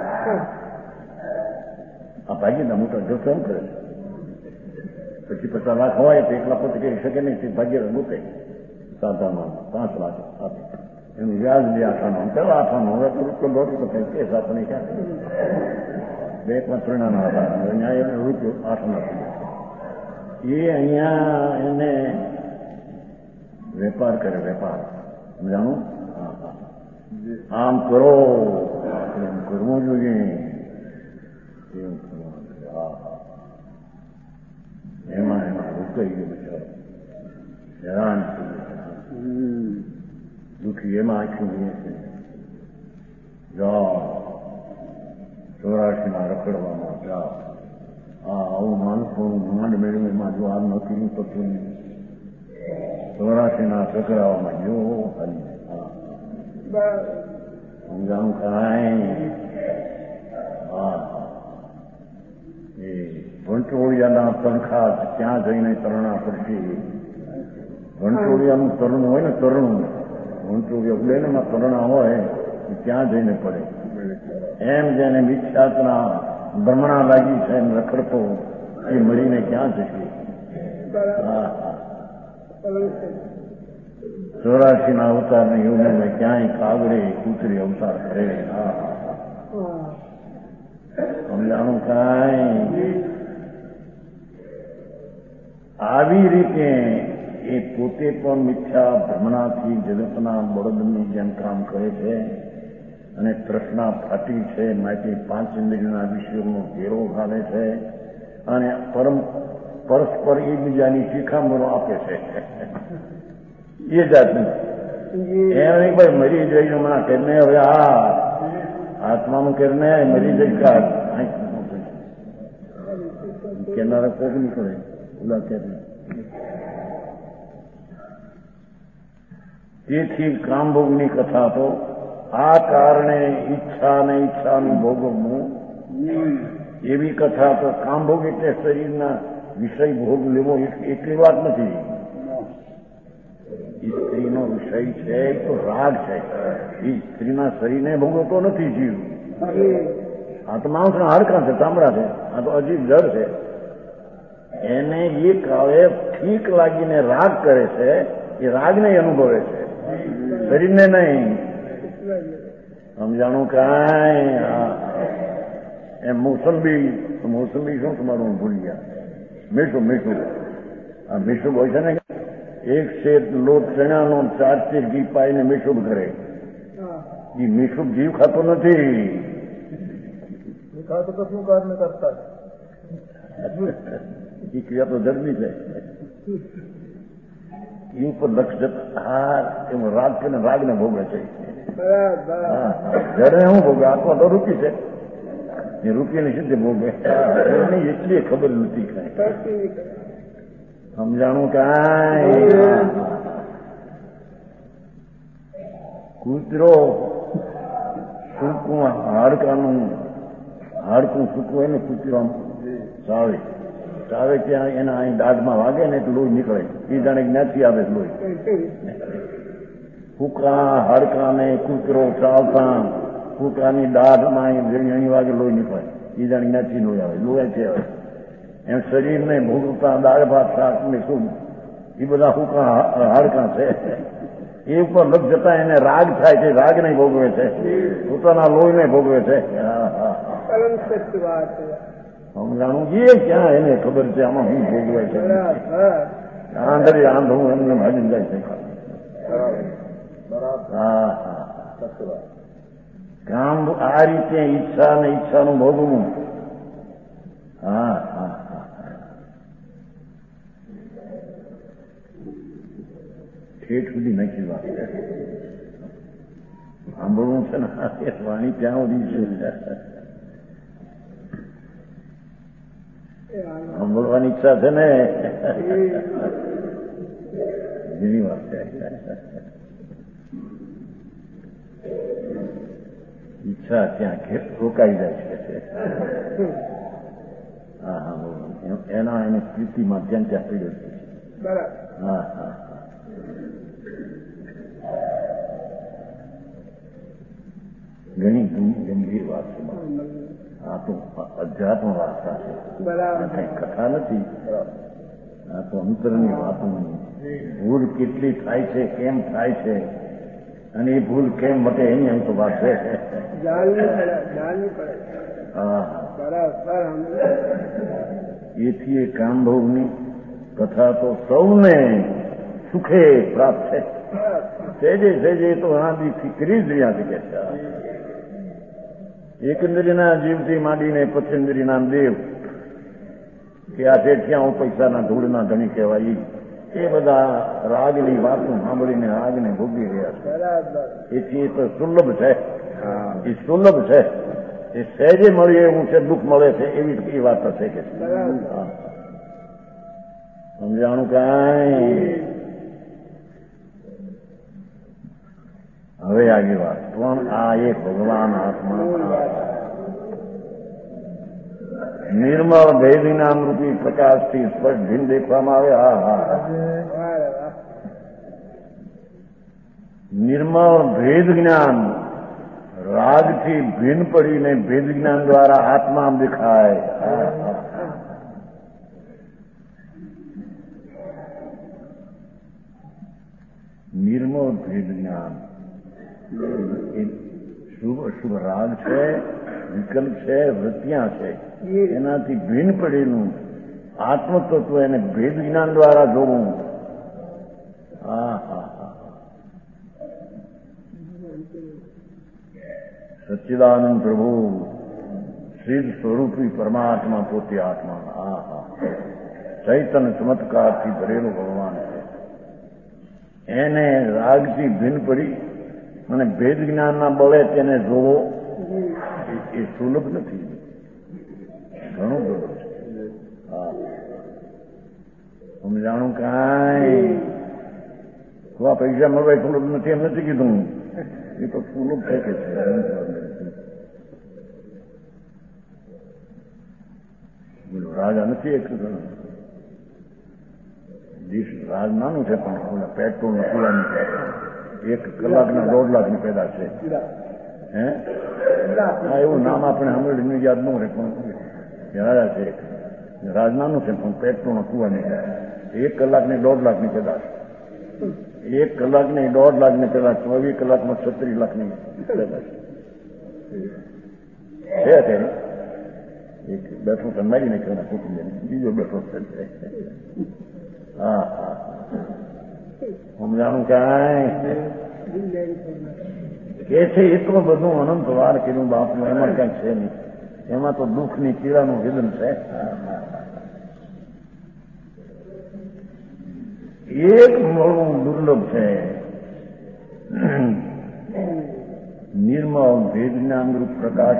આ ભાગીદાર મોટા જતો એમ કરે પછી પચાસ લાખ હોય તો એકલા પોતે કરી શકે નહીં તે ભાગ્ય મૂકે સાધામાં પાંચ લાખ આપે એનું વ્યાજ લે આઠાનું પેલા આઠાનું હવે તો રૂપિયો દોઢ રૂપિયો કેસ આપણે ક્યાં બે એકમાં ત્રણાના હતા અહીંયા એને રૂપિયો આઠનો એ અહીંયા એને વેપાર કરે વેપાર સમજાણું આમ કરો આપણે એમ કરવું જોઈએ એવું કરવાનું હા હા એમાં એમાં રોકાઈ ગયો બિચારો હેરાન દુઃખી એમાં આખી છે જાઓ ચોરાશીમાં રખડવામાં જાઓ આ આવું માણસોનું માંડ મેળવે એમાં જો આ નોકરીનું થતું નહીં ચોરાશીના ટકરાવામાં જો હાલી સમજાણું કાંઈ હા એ વંટોળિયાના તણખા ત્યાં જઈને તરણા પડશે વંટોળિયાનું તરણું હોય ને તરણું ઊંચું વ્યવલેનમાં કરુણા હોય ત્યાં જઈને પડે. એમ જેને મિથ્યાત્મા ભ્રમણા લાગી છે એમ રખડતો એ મરીને ક્યાં જશે? હા ચોરાશી ના અવતારની યુગમાં ક્યાંય કાગડે કૂતરી અવતાર કરે. હા સમજાણું કાંઈ? આવી રીતે એ પોતે પણ મિથ્યા ભ્રમણાથી જગતના બળદની જેમ કામ કરે છે અને તૃષ્ણા ફાટી છે માટે પાંચ ઇન્દ્રિયોના વિષયોનો ઘેરો ઘાલે છે અને પરમ પરસ્પર એકબીજાની શિખામણો આપે છે. એ જાતનું એમ નહીં ભાઈ મરી જઈ હમણાં કરીને હવે આ આત્માનું કરીને મરી જઈ કા કેનારા કોક નીકળે ઓલા કે. તેથી કામભોગની કથા તો આ કારણે ઈચ્છા ને ઈચ્છાનું ભોગવવું એવી કથા તો કામભોગ એટલે શરીરના વિષય ભોગ લેવો એટલી વાત નથી. સ્ત્રીનો વિષય છે તો રાગ છે. એ સ્ત્રીના શરીરને ભોગવતો નથી જીવ. આ તો માણસના હાડકા છે, ચામડા છે, આ તો અજીબ જળ છે. એને એ કાળે ઠીક લાગીને રાગ કરે છે, એ રાગને અનુભવે છે, શરીરને નહીં. સમજાણું કાંઈ? એમ મોસંબી મોસંબી શું તમારું ભૂલી ગયા? મીઠું મીઠું આ મીઠું હોય છે ને, એક શેર લોટ ચણાનો ચાર શેર ઘી પાઈને મીઠું કરે. એ મીઠું જીવ ખાતો નથી. ખાતો તો શું કામ કરતા? એ ક્રિયા તો ધર્મી છે. એ ઉપર લક્ષ જતા હા એમાં રાગ છે ને રાગને ભોગવે છે. જડે શું ભોગવે? આત્મા તો રૂપી છે, એ રૂપિયાની સિદ્ધિ ભોગવે. એની એટલી ખબર નથી કાંઈ. સમજાણું કાંઈ? કૂતરો સૂકું હાડકાનું હાડકું સૂકું હોય ને કૂતરો ચાવે ચાવે ત્યાં એના અહીં દાઢમાં વાગે ને એટલે લોહી નીકળે. એ જાણે જ્ઞાતિ આવે લોહી. ફૂકા હાડકાને કૂતરો ચાવતા ફૂકાની દાઢમાં અહીં વાગે લોહી નીકળે. એ જાણે જ્ઞાતિ લોહી આવે, લોહી આવે. એમ શરીરને ભોગવતા દાળ ભાત શાક ને શું એ બધા ફૂકા હાડકા છે. એ ઉપર લગ જતા એને રાગ થાય છે, રાગ નહીં ભોગવે છે, પોતાના લોહીને ભોગવે છે. સમજાણું એ ક્યાં એને ખબર છે આમાં શું ભોગવે છે? આંધળી આંધળું એમને ભાગી જાય છે. હા કામ આ રીતે ઈચ્છા ને ઈચ્છાનું ભોગવું. હા હા ઠેઠ સુધી નાખી વાત સાંભળવું છે ને વાણી ત્યાં સુધી છે. સાંભળવાની ઈચ્છા છે ને બીજી વાત છે. ઈચ્છા ત્યાં રોકાઈ જાય છે. હા હા એના એને સ્થિતિમાં ત્યાં ત્યાં પીડ્યો છે. હા હા ઘણી ગંભીર વાત છે. આ તો અધ્યાત્મ વાર્તા છે, કઈ કથા નથી. આ તો અંતરની વાતોની ભૂલ કેટલી થાય છે, કેમ થાય છે અને એ ભૂલ કેમ મટે એની એમ તો વાત છે. એથી એ કામભોગની કથા તો સૌને સુખે પ્રાપ્ત છે. સહેજે સહેજે તો હાથીથી કરી જ રહ્યા છે. એકંદરીના જીવથી માંડીને પચેન્દ્રીના દેવ કે આ શેઠિયાઓ પૈસાના ધૂળના ધણી કહેવાય, એ બધા રાગની વાતો સાંભળીને આગને ભોગવી રહ્યા છે. એથી એ તો સુલભ છે, એ સુલભ છે, એ સહેજે મળે એવું છે, દુઃખ મળે છે એવી એ વાત છે કે સમજાણું કાંઈ? હવે આગી વાત પણ આ એક ભગવાન આત્મા નિર્મળ ભેદના રૂપી પ્રકાશથી સ્પષ્ટ ભીન દેખવામાં આવે. હા હા નિર્મળ ભેદ જ્ઞાન રાગથી ભિન્ન પડીને ભેદ જ્ઞાન દ્વારા આત્મા દેખાય. નિર્મળ ભેદ જ્ઞાન શુભ અશુભ રાગ છે, વિકલ્પ છે, વૃત્તિયા છે, એનાથી ભિન્ન પડેલું આત્મતત્વ એને ભેદ જ્ઞાન દ્વારા જોવું. હા હા હા સચ્ચિદાનંદ પ્રભુ સિદ્ધ સ્વરૂપી પરમાત્મા પોતે આત્મા. હા હા ચૈતન્ય ચમત્કારથી ભરેલો ભગવાન છે. એને રાગથી ભિન્ન પડી અને ભેદ જ્ઞાનના બળે તેને જોવો એ સુલભ નથી, ઘણું દુર્લભ છે. હા હું જાણું કાંઈ આ પૈસા મળવા સુલભ નથી એમ નથી કીધું, એ તો સુલભ છે કે છે. રાજા નથી એક દેશ રાજ નાનું છે પણ પેટ્રોલ ના પુરાની એક કલાકના દોઢ લાખની પેદા છે. હે હા એવું નામ આપણે સાંભળ્યું યાદ ન રહે પણ રાજા છે. રાજ નાનું છે પણ પેટ્રોલ ના કુવાની એક કલાકની દોઢ લાખની પેદા છે. એક કલાકની દોઢ લાખની પેદા ચોવીસ કલાકમાં છત્રીસ લાખની પેદા છે. અત્યારે એક બેઠો મારી નાખ્યો કુટુંબ બીજો બેઠો છે. હા હા સમજાણું કાંઈ કે છે એટલું બધું અનંત વાર કર્યું બાપનું, એમાં ક્યાંક છે નહીં. એમાં તો દુઃખની પીડાનું વિધન છે. એક મળવું દુર્લભ છે. નિર્મળ ભેદજ્ઞાનરૂપ પ્રકાશ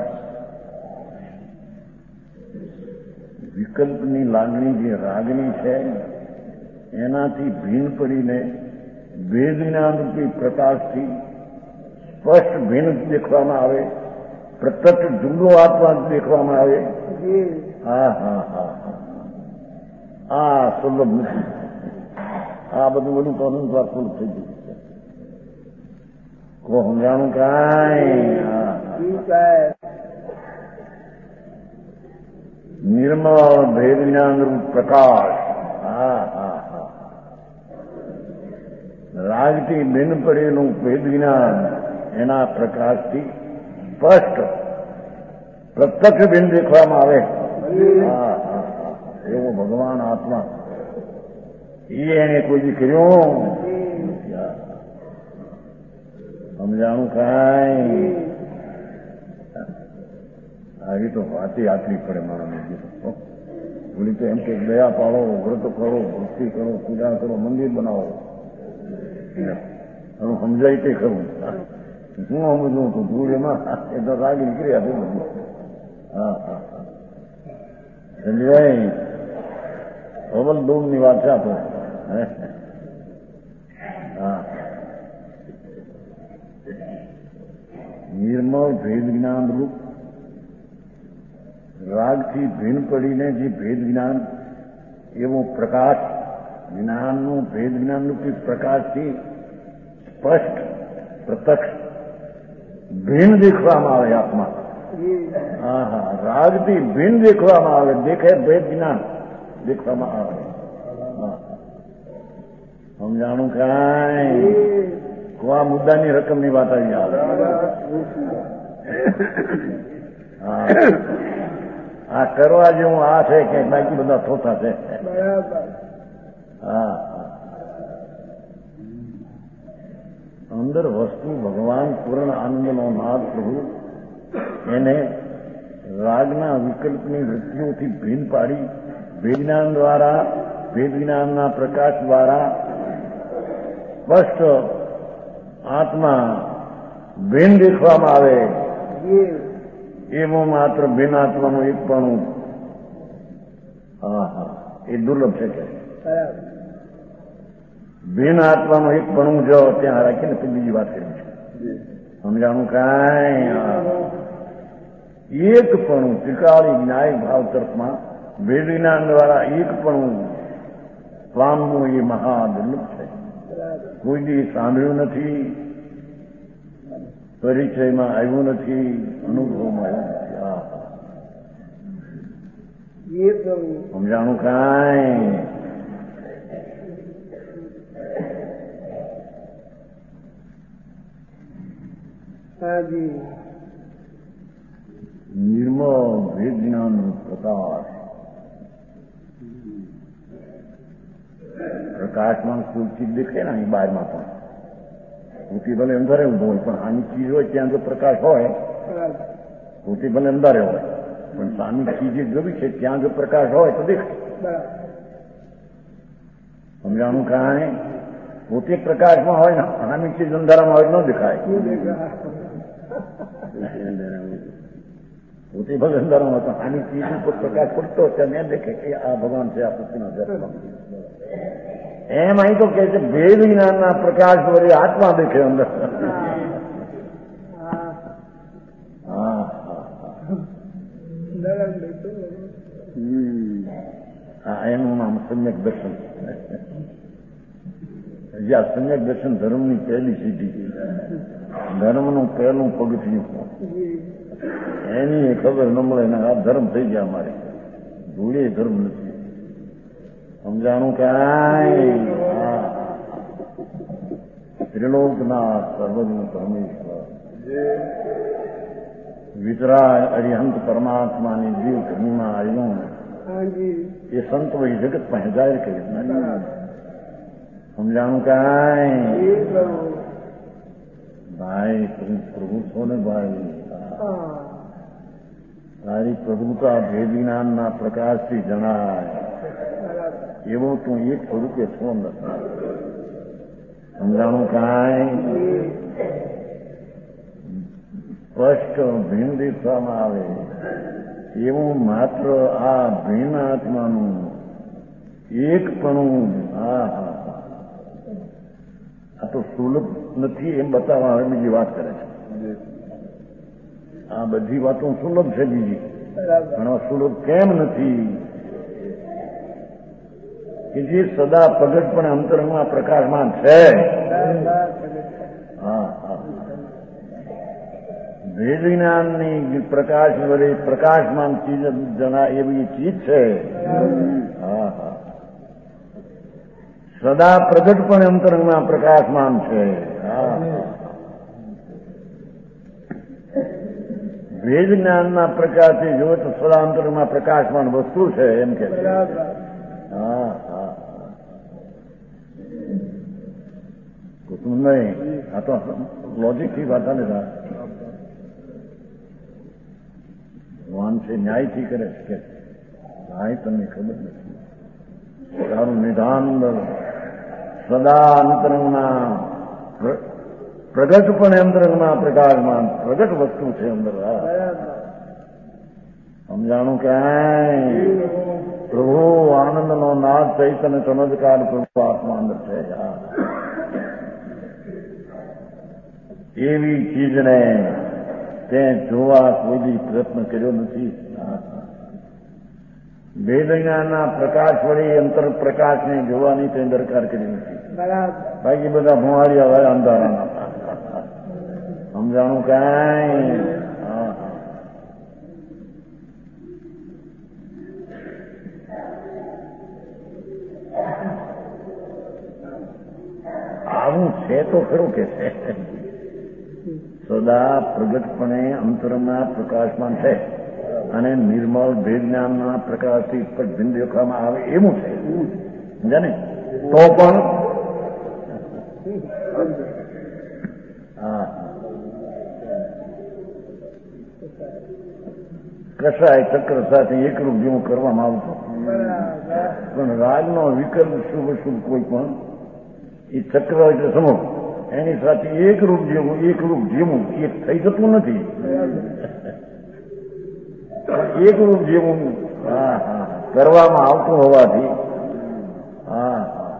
વિકલ્પની લાગણી જે રાગની છે એનાથી ભિન્ન પડીને ભેદ જ્ઞાનરૂપી પ્રકાશથી સ્પષ્ટ ભિન્ન દેખવામાં આવે, પ્રત્યક્ષ જુદો આત્મા દેખવામાં આવે. હા હા હા આ સુલભ નથી. આ બધું બધું તો અનંત વાર સુલભ થઈ ગયું છે. કો સમજાણું કાંઈ. નિર્મળ ભેદ જ્ઞાનરૂપ પ્રકાશ. હા હા હા રાગથી ભિન્ન પડેલું ભેદ જ્ઞાન એના પ્રકાશથી સ્પષ્ટ પ્રત્યક્ષ ભિન્ન દેખવામાં આવે. હા હા એવો ભગવાન આત્મા એ એને કોઈ કર્યું સમજાણું કાંઈ. આવી તો વાતી આટલી પડે મારા બોલી તો એમ કે દયા પાડો, વ્રત કરો, ભક્તિ કરો, પૂજા કરો, મંદિર બનાવો. હવે સમજાય તે ખરું. હું સમજવું છું ધૂળ એમાં એ તો રાગી નીકળી આપે બધું. હા હા સમજાય અવલ દોડની વાત છે આપણે. હા નિર્મળ ભેદ જ્ઞાન રૂપ રાગથી ભિન્ન પડીને જે ભેદ જ્ઞાન એવો પ્રકાશ જ્ઞાનનું ભેદ જ્ઞાનરૂપી પ્રકાશથી સ્પષ્ટ પ્રત્યક્ષ ભિન્ન દેખવામાં આવે આત્મા. હા હા રાગથી ભિન્ન દેખવામાં આવે, દેખે ભેદ જ્ઞાન દેખવામાં આવે. સમજાણું કાંઈ. આ મુદ્દાની રકમની વાત આવી આવે. હા આ કરવા જેવું આ છે કે બાકી બધા થોતા છે. હા અંદર વસ્તુ ભગવાન પૂર્ણ આનંદનો નાદ પ્રભુ એને રાગના વિકલ્પની વૃત્તિઓથી ભિન્ન પાડી ભેદ જ્ઞાન દ્વારા ભેદ જ્ઞાનના પ્રકાશ દ્વારા સ્પષ્ટ આત્મા ભિન્ન દેખવામાં આવે. એમાં માત્ર ભિન્ન આત્માનું એક પણ હા હા એ દુર્લભ છે. કે ભિન્ન આત્માનું એક પણ જો ત્યાં રાખીને તો બીજી વાત કરી છે. સમજાણું કાંઈ. એક પણ ત્રિકાળી ન્યાય ભાવ તરફમાં ભેદ જ્ઞાન દ્વારા એક પણ પામવું એ મહા દુર્લભ છે. કોઈ દી સાંભળ્યું નથી, પરિચયમાં આવ્યું નથી, અનુભવમાં આવ્યું નથી. સમજાણું કાંઈ? નિર્મળ વિજ્ઞાન પ્રકાશ, પ્રકાશમાં કોઈ ચીજ દેખે ને અહીં બહારમાં પણ પોતે ભલે અંધારે ઊભો હોય, પણ આની ચીજ હોય ત્યાં જો પ્રકાશ હોય, પોતે ભલે અંધારે હોય પણ સામી ચીજ જોવી છે ત્યાં જો પ્રકાશ હોય તો દેખાય. સમજાણું કાંઈ? પોતે પ્રકાશમાં હોય ને સામી ચીજ અંધારામાં હોય ન દેખાય. પોતે ભલે અંધારામાં હોય તો આની ચીજ ઉપર પ્રકાશ પડતો ત્યાં ન દેખે કે આ ભગવાન છે, આ પૃથ્વીનો દર્શન. એમ અહીં તો કે છે ભેદ વિજ્ઞાનના પ્રકાશ વડે આત્મા દેખે અંદર. હા, એનું નામ સમ્યક દર્શન. જ્યાં સમ્યક દર્શન ધર્મની પહેલી સીધી, ધર્મનું પહેલું પગથિયું, એની ખબર ન મળે ને આ ધર્મ થઈ ગયા અમારે. ધૂળે ધર્મ નથી. સમજાણું કાંઈ? ત્રિલોકનાથ સર્વજ્ઞ પરમેશ્વર વિતરાય અરિહંત પરમાત્માની જીવ ભૂમિમાં આવ્યું એ સંત વહી જગતમાં જાહેર કર્યું. સમજાણું કાંઈ? ભાઈ પ્રભુ છો ને ભાઈ, તારી પ્રભુતા ભેદ જ્ઞાનના પ્રકાશથી જણાય એવો તું એક સ્વરૂપે છો નથી. સમજાણું કાંઈ? સ્પષ્ટ ભીન દેખવામાં આવે એવું માત્ર આ ભીન આત્માનું એકપણું. હા હા, આ તો સુલભ નથી એમ બતાવવા હવે બીજી વાત કરે છે. આ બધી વાતો સુલભ છે બીજી, પણ આ સુલભ કેમ નથી? કે જે સદા પ્રગટપણે અંતરંગમાં પ્રકાશમાન છે. હા હા, ભેદ વિજ્ઞાનની પ્રકાશ વડે પ્રકાશમાન ચીજ જણા એવી ચીજ છે. હા હા, સદા પ્રગટપણે અંતરંગમાં પ્રકાશમાન છે. હા, ભેદ જ્ઞાનના પ્રકાશથી જોવે તો સદા અંતરંગમાં પ્રકાશમાન વસ્તુ છે એમ કે. હા હા, કુટુંબ નહીં, આ તો લોજિકથી વાત ને ભગવાન છે ન્યાયથી કરે છે. ન્યાય તમને ખબર નથી. તારું નિધાન અંદર સદા અંતરંગના પ્રગટપણે અંતરંગના પ્રકાશમાં પ્રગટ વસ્તુ છે અંદર. સમજાણું ક્યાંય? પ્રભુ આનંદનો નાદ ચૈતન્ય ચમત્કાર પ્રભુ આત્મા અંદર છે. એવી ચીજને તે જોવા કોઈ પ્રયત્ન કર્યો નથી. ભેદ જ્ઞાનના પ્રકાશ વડે અંતર પ્રકાશને જોવાની તે દરકાર કરી નથી. બાકી બધા ભુવાડિયા હોય અંધારાના. સમજાણું કાંઈ? આવું છે તો ખરું કે છે. સદા પ્રગટપણે અંતરમાં પ્રકાશમાન છે અને નિર્મળ ભેદ જ્ઞાનના પ્રકાશથી સ્પષ્ટ ભિન્ન દેખવામાં આવે એવું છે. સમજ્યા ને? તો પણ હા, કસાય ચક્ર સાથે એકરૂપ જેવું કરવામાં આવતું, પણ રાગનો વિકલ્પ શુભ શુભ કોઈ પણ એ ચક્ર એટલે સમૂહ એની સાથે એકરૂપ જેવું એકરૂપ જેવું એક થઈ જતું નથી. એકરૂપ જેવું હા હા કરવામાં આવતું હોવાથી હા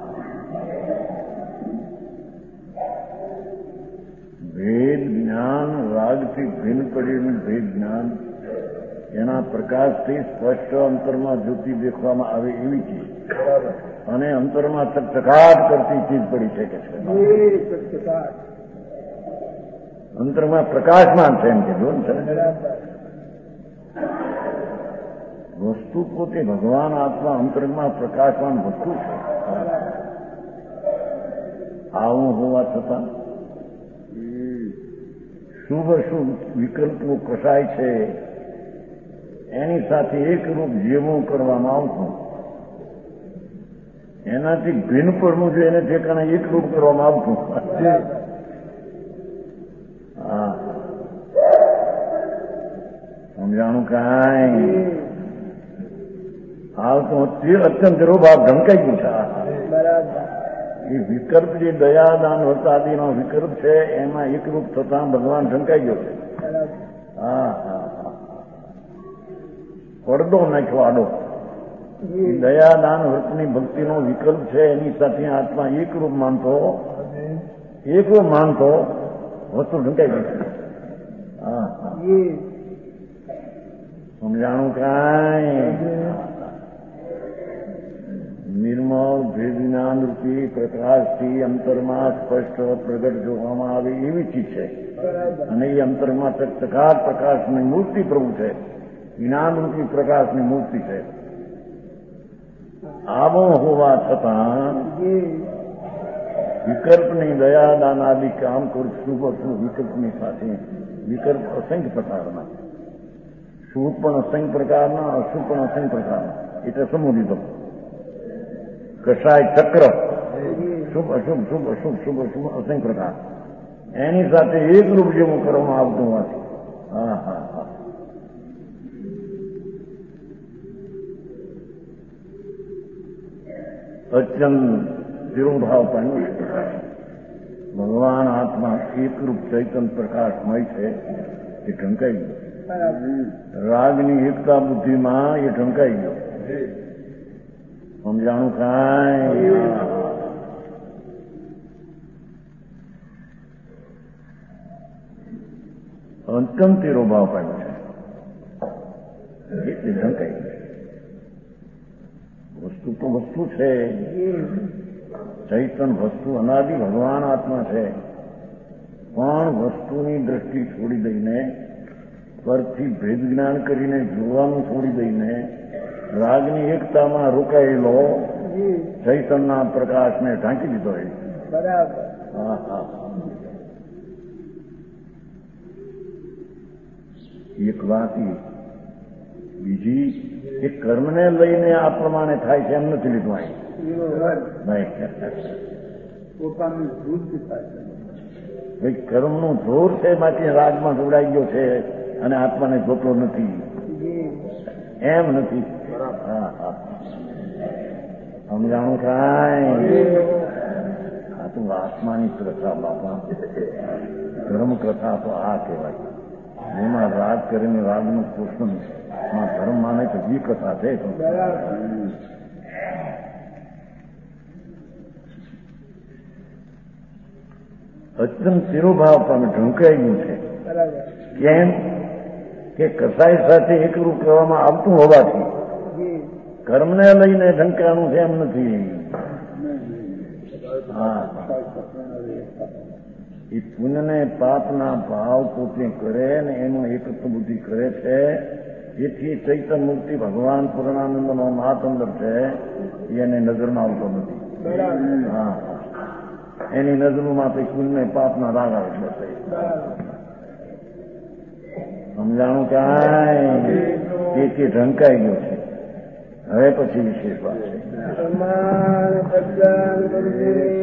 ભેદ જ્ઞાન રાગથી ભિન્ન પડેલું ભેદ જ્ઞાન એના પ્રકાશથી સ્પષ્ટ અંતરમાં જ્યોતિ દેખવામાં આવે એવી ચીજ અને અંતરમાં ચકચકાટ કરતી ચીજ પડી શકે છે. અંતરમાં પ્રકાશમાન છે એમ કીધું ને. વસ્તુ પોતે ભગવાન આત્મા અંતરમાં પ્રકાશમાન વસ્તુ છે. આવું હોવા છતાં શુભ શુભ વિકલ્પો કસાય છે એની સાથે એક રૂપ જેવું કરવામાં આવતું એનાથી ભિન્ન પડવું જોઈએ એને ઠેકાણે એક રૂપ કરવામાં આવતું. હા સમજાણું કાંઈ હાલ તો અત્યંત રોભાવ ઢંકાઈ ગયું છે. એ વિકલ્પ જે દયાદાન વરસાદીનો વિકલ્પ છે એમાં એકરૂપ થતા ભગવાન ઢંકાઈ ગયો છે. હા હા હા પડદો નાખ્યો આડો. દયાદાન વ્રતની ભક્તિનો વિકલ્પ છે એની સાથે આત્મા એકરૂપ માનતો એકરૂપ માનતો વસ્તુ ઢંકાઈ ગઈ છે. હા હા સમજાણું કાંઈ નિર્મળ ભેદજ્ઞાન રૂપી પ્રકાશથી અંતરમાં સ્પષ્ટ પ્રગટ જોવામાં આવે એવી ચીજ છે. અને એ અંતરમાં ચકચકાટ પ્રકાશની મૂર્તિ પ્રભુ છે. જ્ઞાન રૂપી પ્રકાશની મૂર્તિ છે. આવો હોવા છતાં વિકલ્પની દયાદાન આદિ કામ કરું શુભ અશુભ વિકલ્પની સાથે વિકલ્પ અસંખ્ય પ્રકારના, શુભ પણ અસંખ્ય પ્રકારના, અશુભ પણ અસંખ્ય પ્રકારના. એટલે સમૂહ લીધો કસાય ચક્ર શુભ અશુભ શુભ અશુભ શુભ અશુભ અસંખ્ય પ્રકાર એની સાથે એક રૂપ જેવું કરવામાં આવતું હોવાથી. હા હા હા અત્યંત તિરોભાવ પામ્યું છે. ભગવાન આત્મા એકરૂપ ચૈતન્ય પ્રકાશમય છે એ ઢંકાઈ ગયો. રાગની એકતા બુદ્ધિમાં એ ઢંકાઈ ગયો. સમજાણું કાંઈ અત્યંત તિરોભાવ પામ્યો છે એટલે ઢંકાઈ ગયો. વસ્તુ તો વસ્તુ છે. ચૈતન વસ્તુ અનાદિ ભગવાન આત્મા છે. પણ વસ્તુની દ્રષ્ટિ છોડી દઈને પરથી ભેદ જ્ઞાન કરીને જોવાનું છોડી દઈને રાગની એકતામાં રોકાયેલો ચૈતનના પ્રકાશને ઢાંકી દીધો. એ બરાબર. હા હા એક વાત બીજી એ કર્મને લઈને આ પ્રમાણે થાય છે એમ નથી લીધું. અહીં પોતાની ભૂત થાય ભાઈ કર્મનું જોર છે બાકી રાગમાં જોડાઈ ગયો છે અને આત્માને જોતો નથી એમ નથી. હા હા સમજાણું કાંઈ આ તો આત્માની કથા બાપા. ધર્મ કથા તો આ કહેવાય. એમાં રાગ કરીને રાગનું પોષણ માં ધર્મ માને તો જી કથા છે. અત્યંત તિરોભાવ પણ ઢંકાઈ ગયું છે. કેમ કે કસાય સાથે એકરૂપ કરવામાં આવતું હોવાથી કર્મને લઈને ઢંકાણું છે એમ નથી. હા એ પુણ્યને પાપના ભાવ પોતે કરે ને એનું એકત્વ બુદ્ધિ કરે છે. એથી ચૈતન્ય મૂર્તિ ભગવાન પૂર્ણાનંદનો મહાતંદર છે એને નજરમાં આવતો નથી. હા એની નજરમાં તો પુણ્ય પાપના રાગ આવે છે. સમજાણું કાંઈ એથી ઢંકાઈ ગયો છે. હવે પછી વિશેષ વાત છે.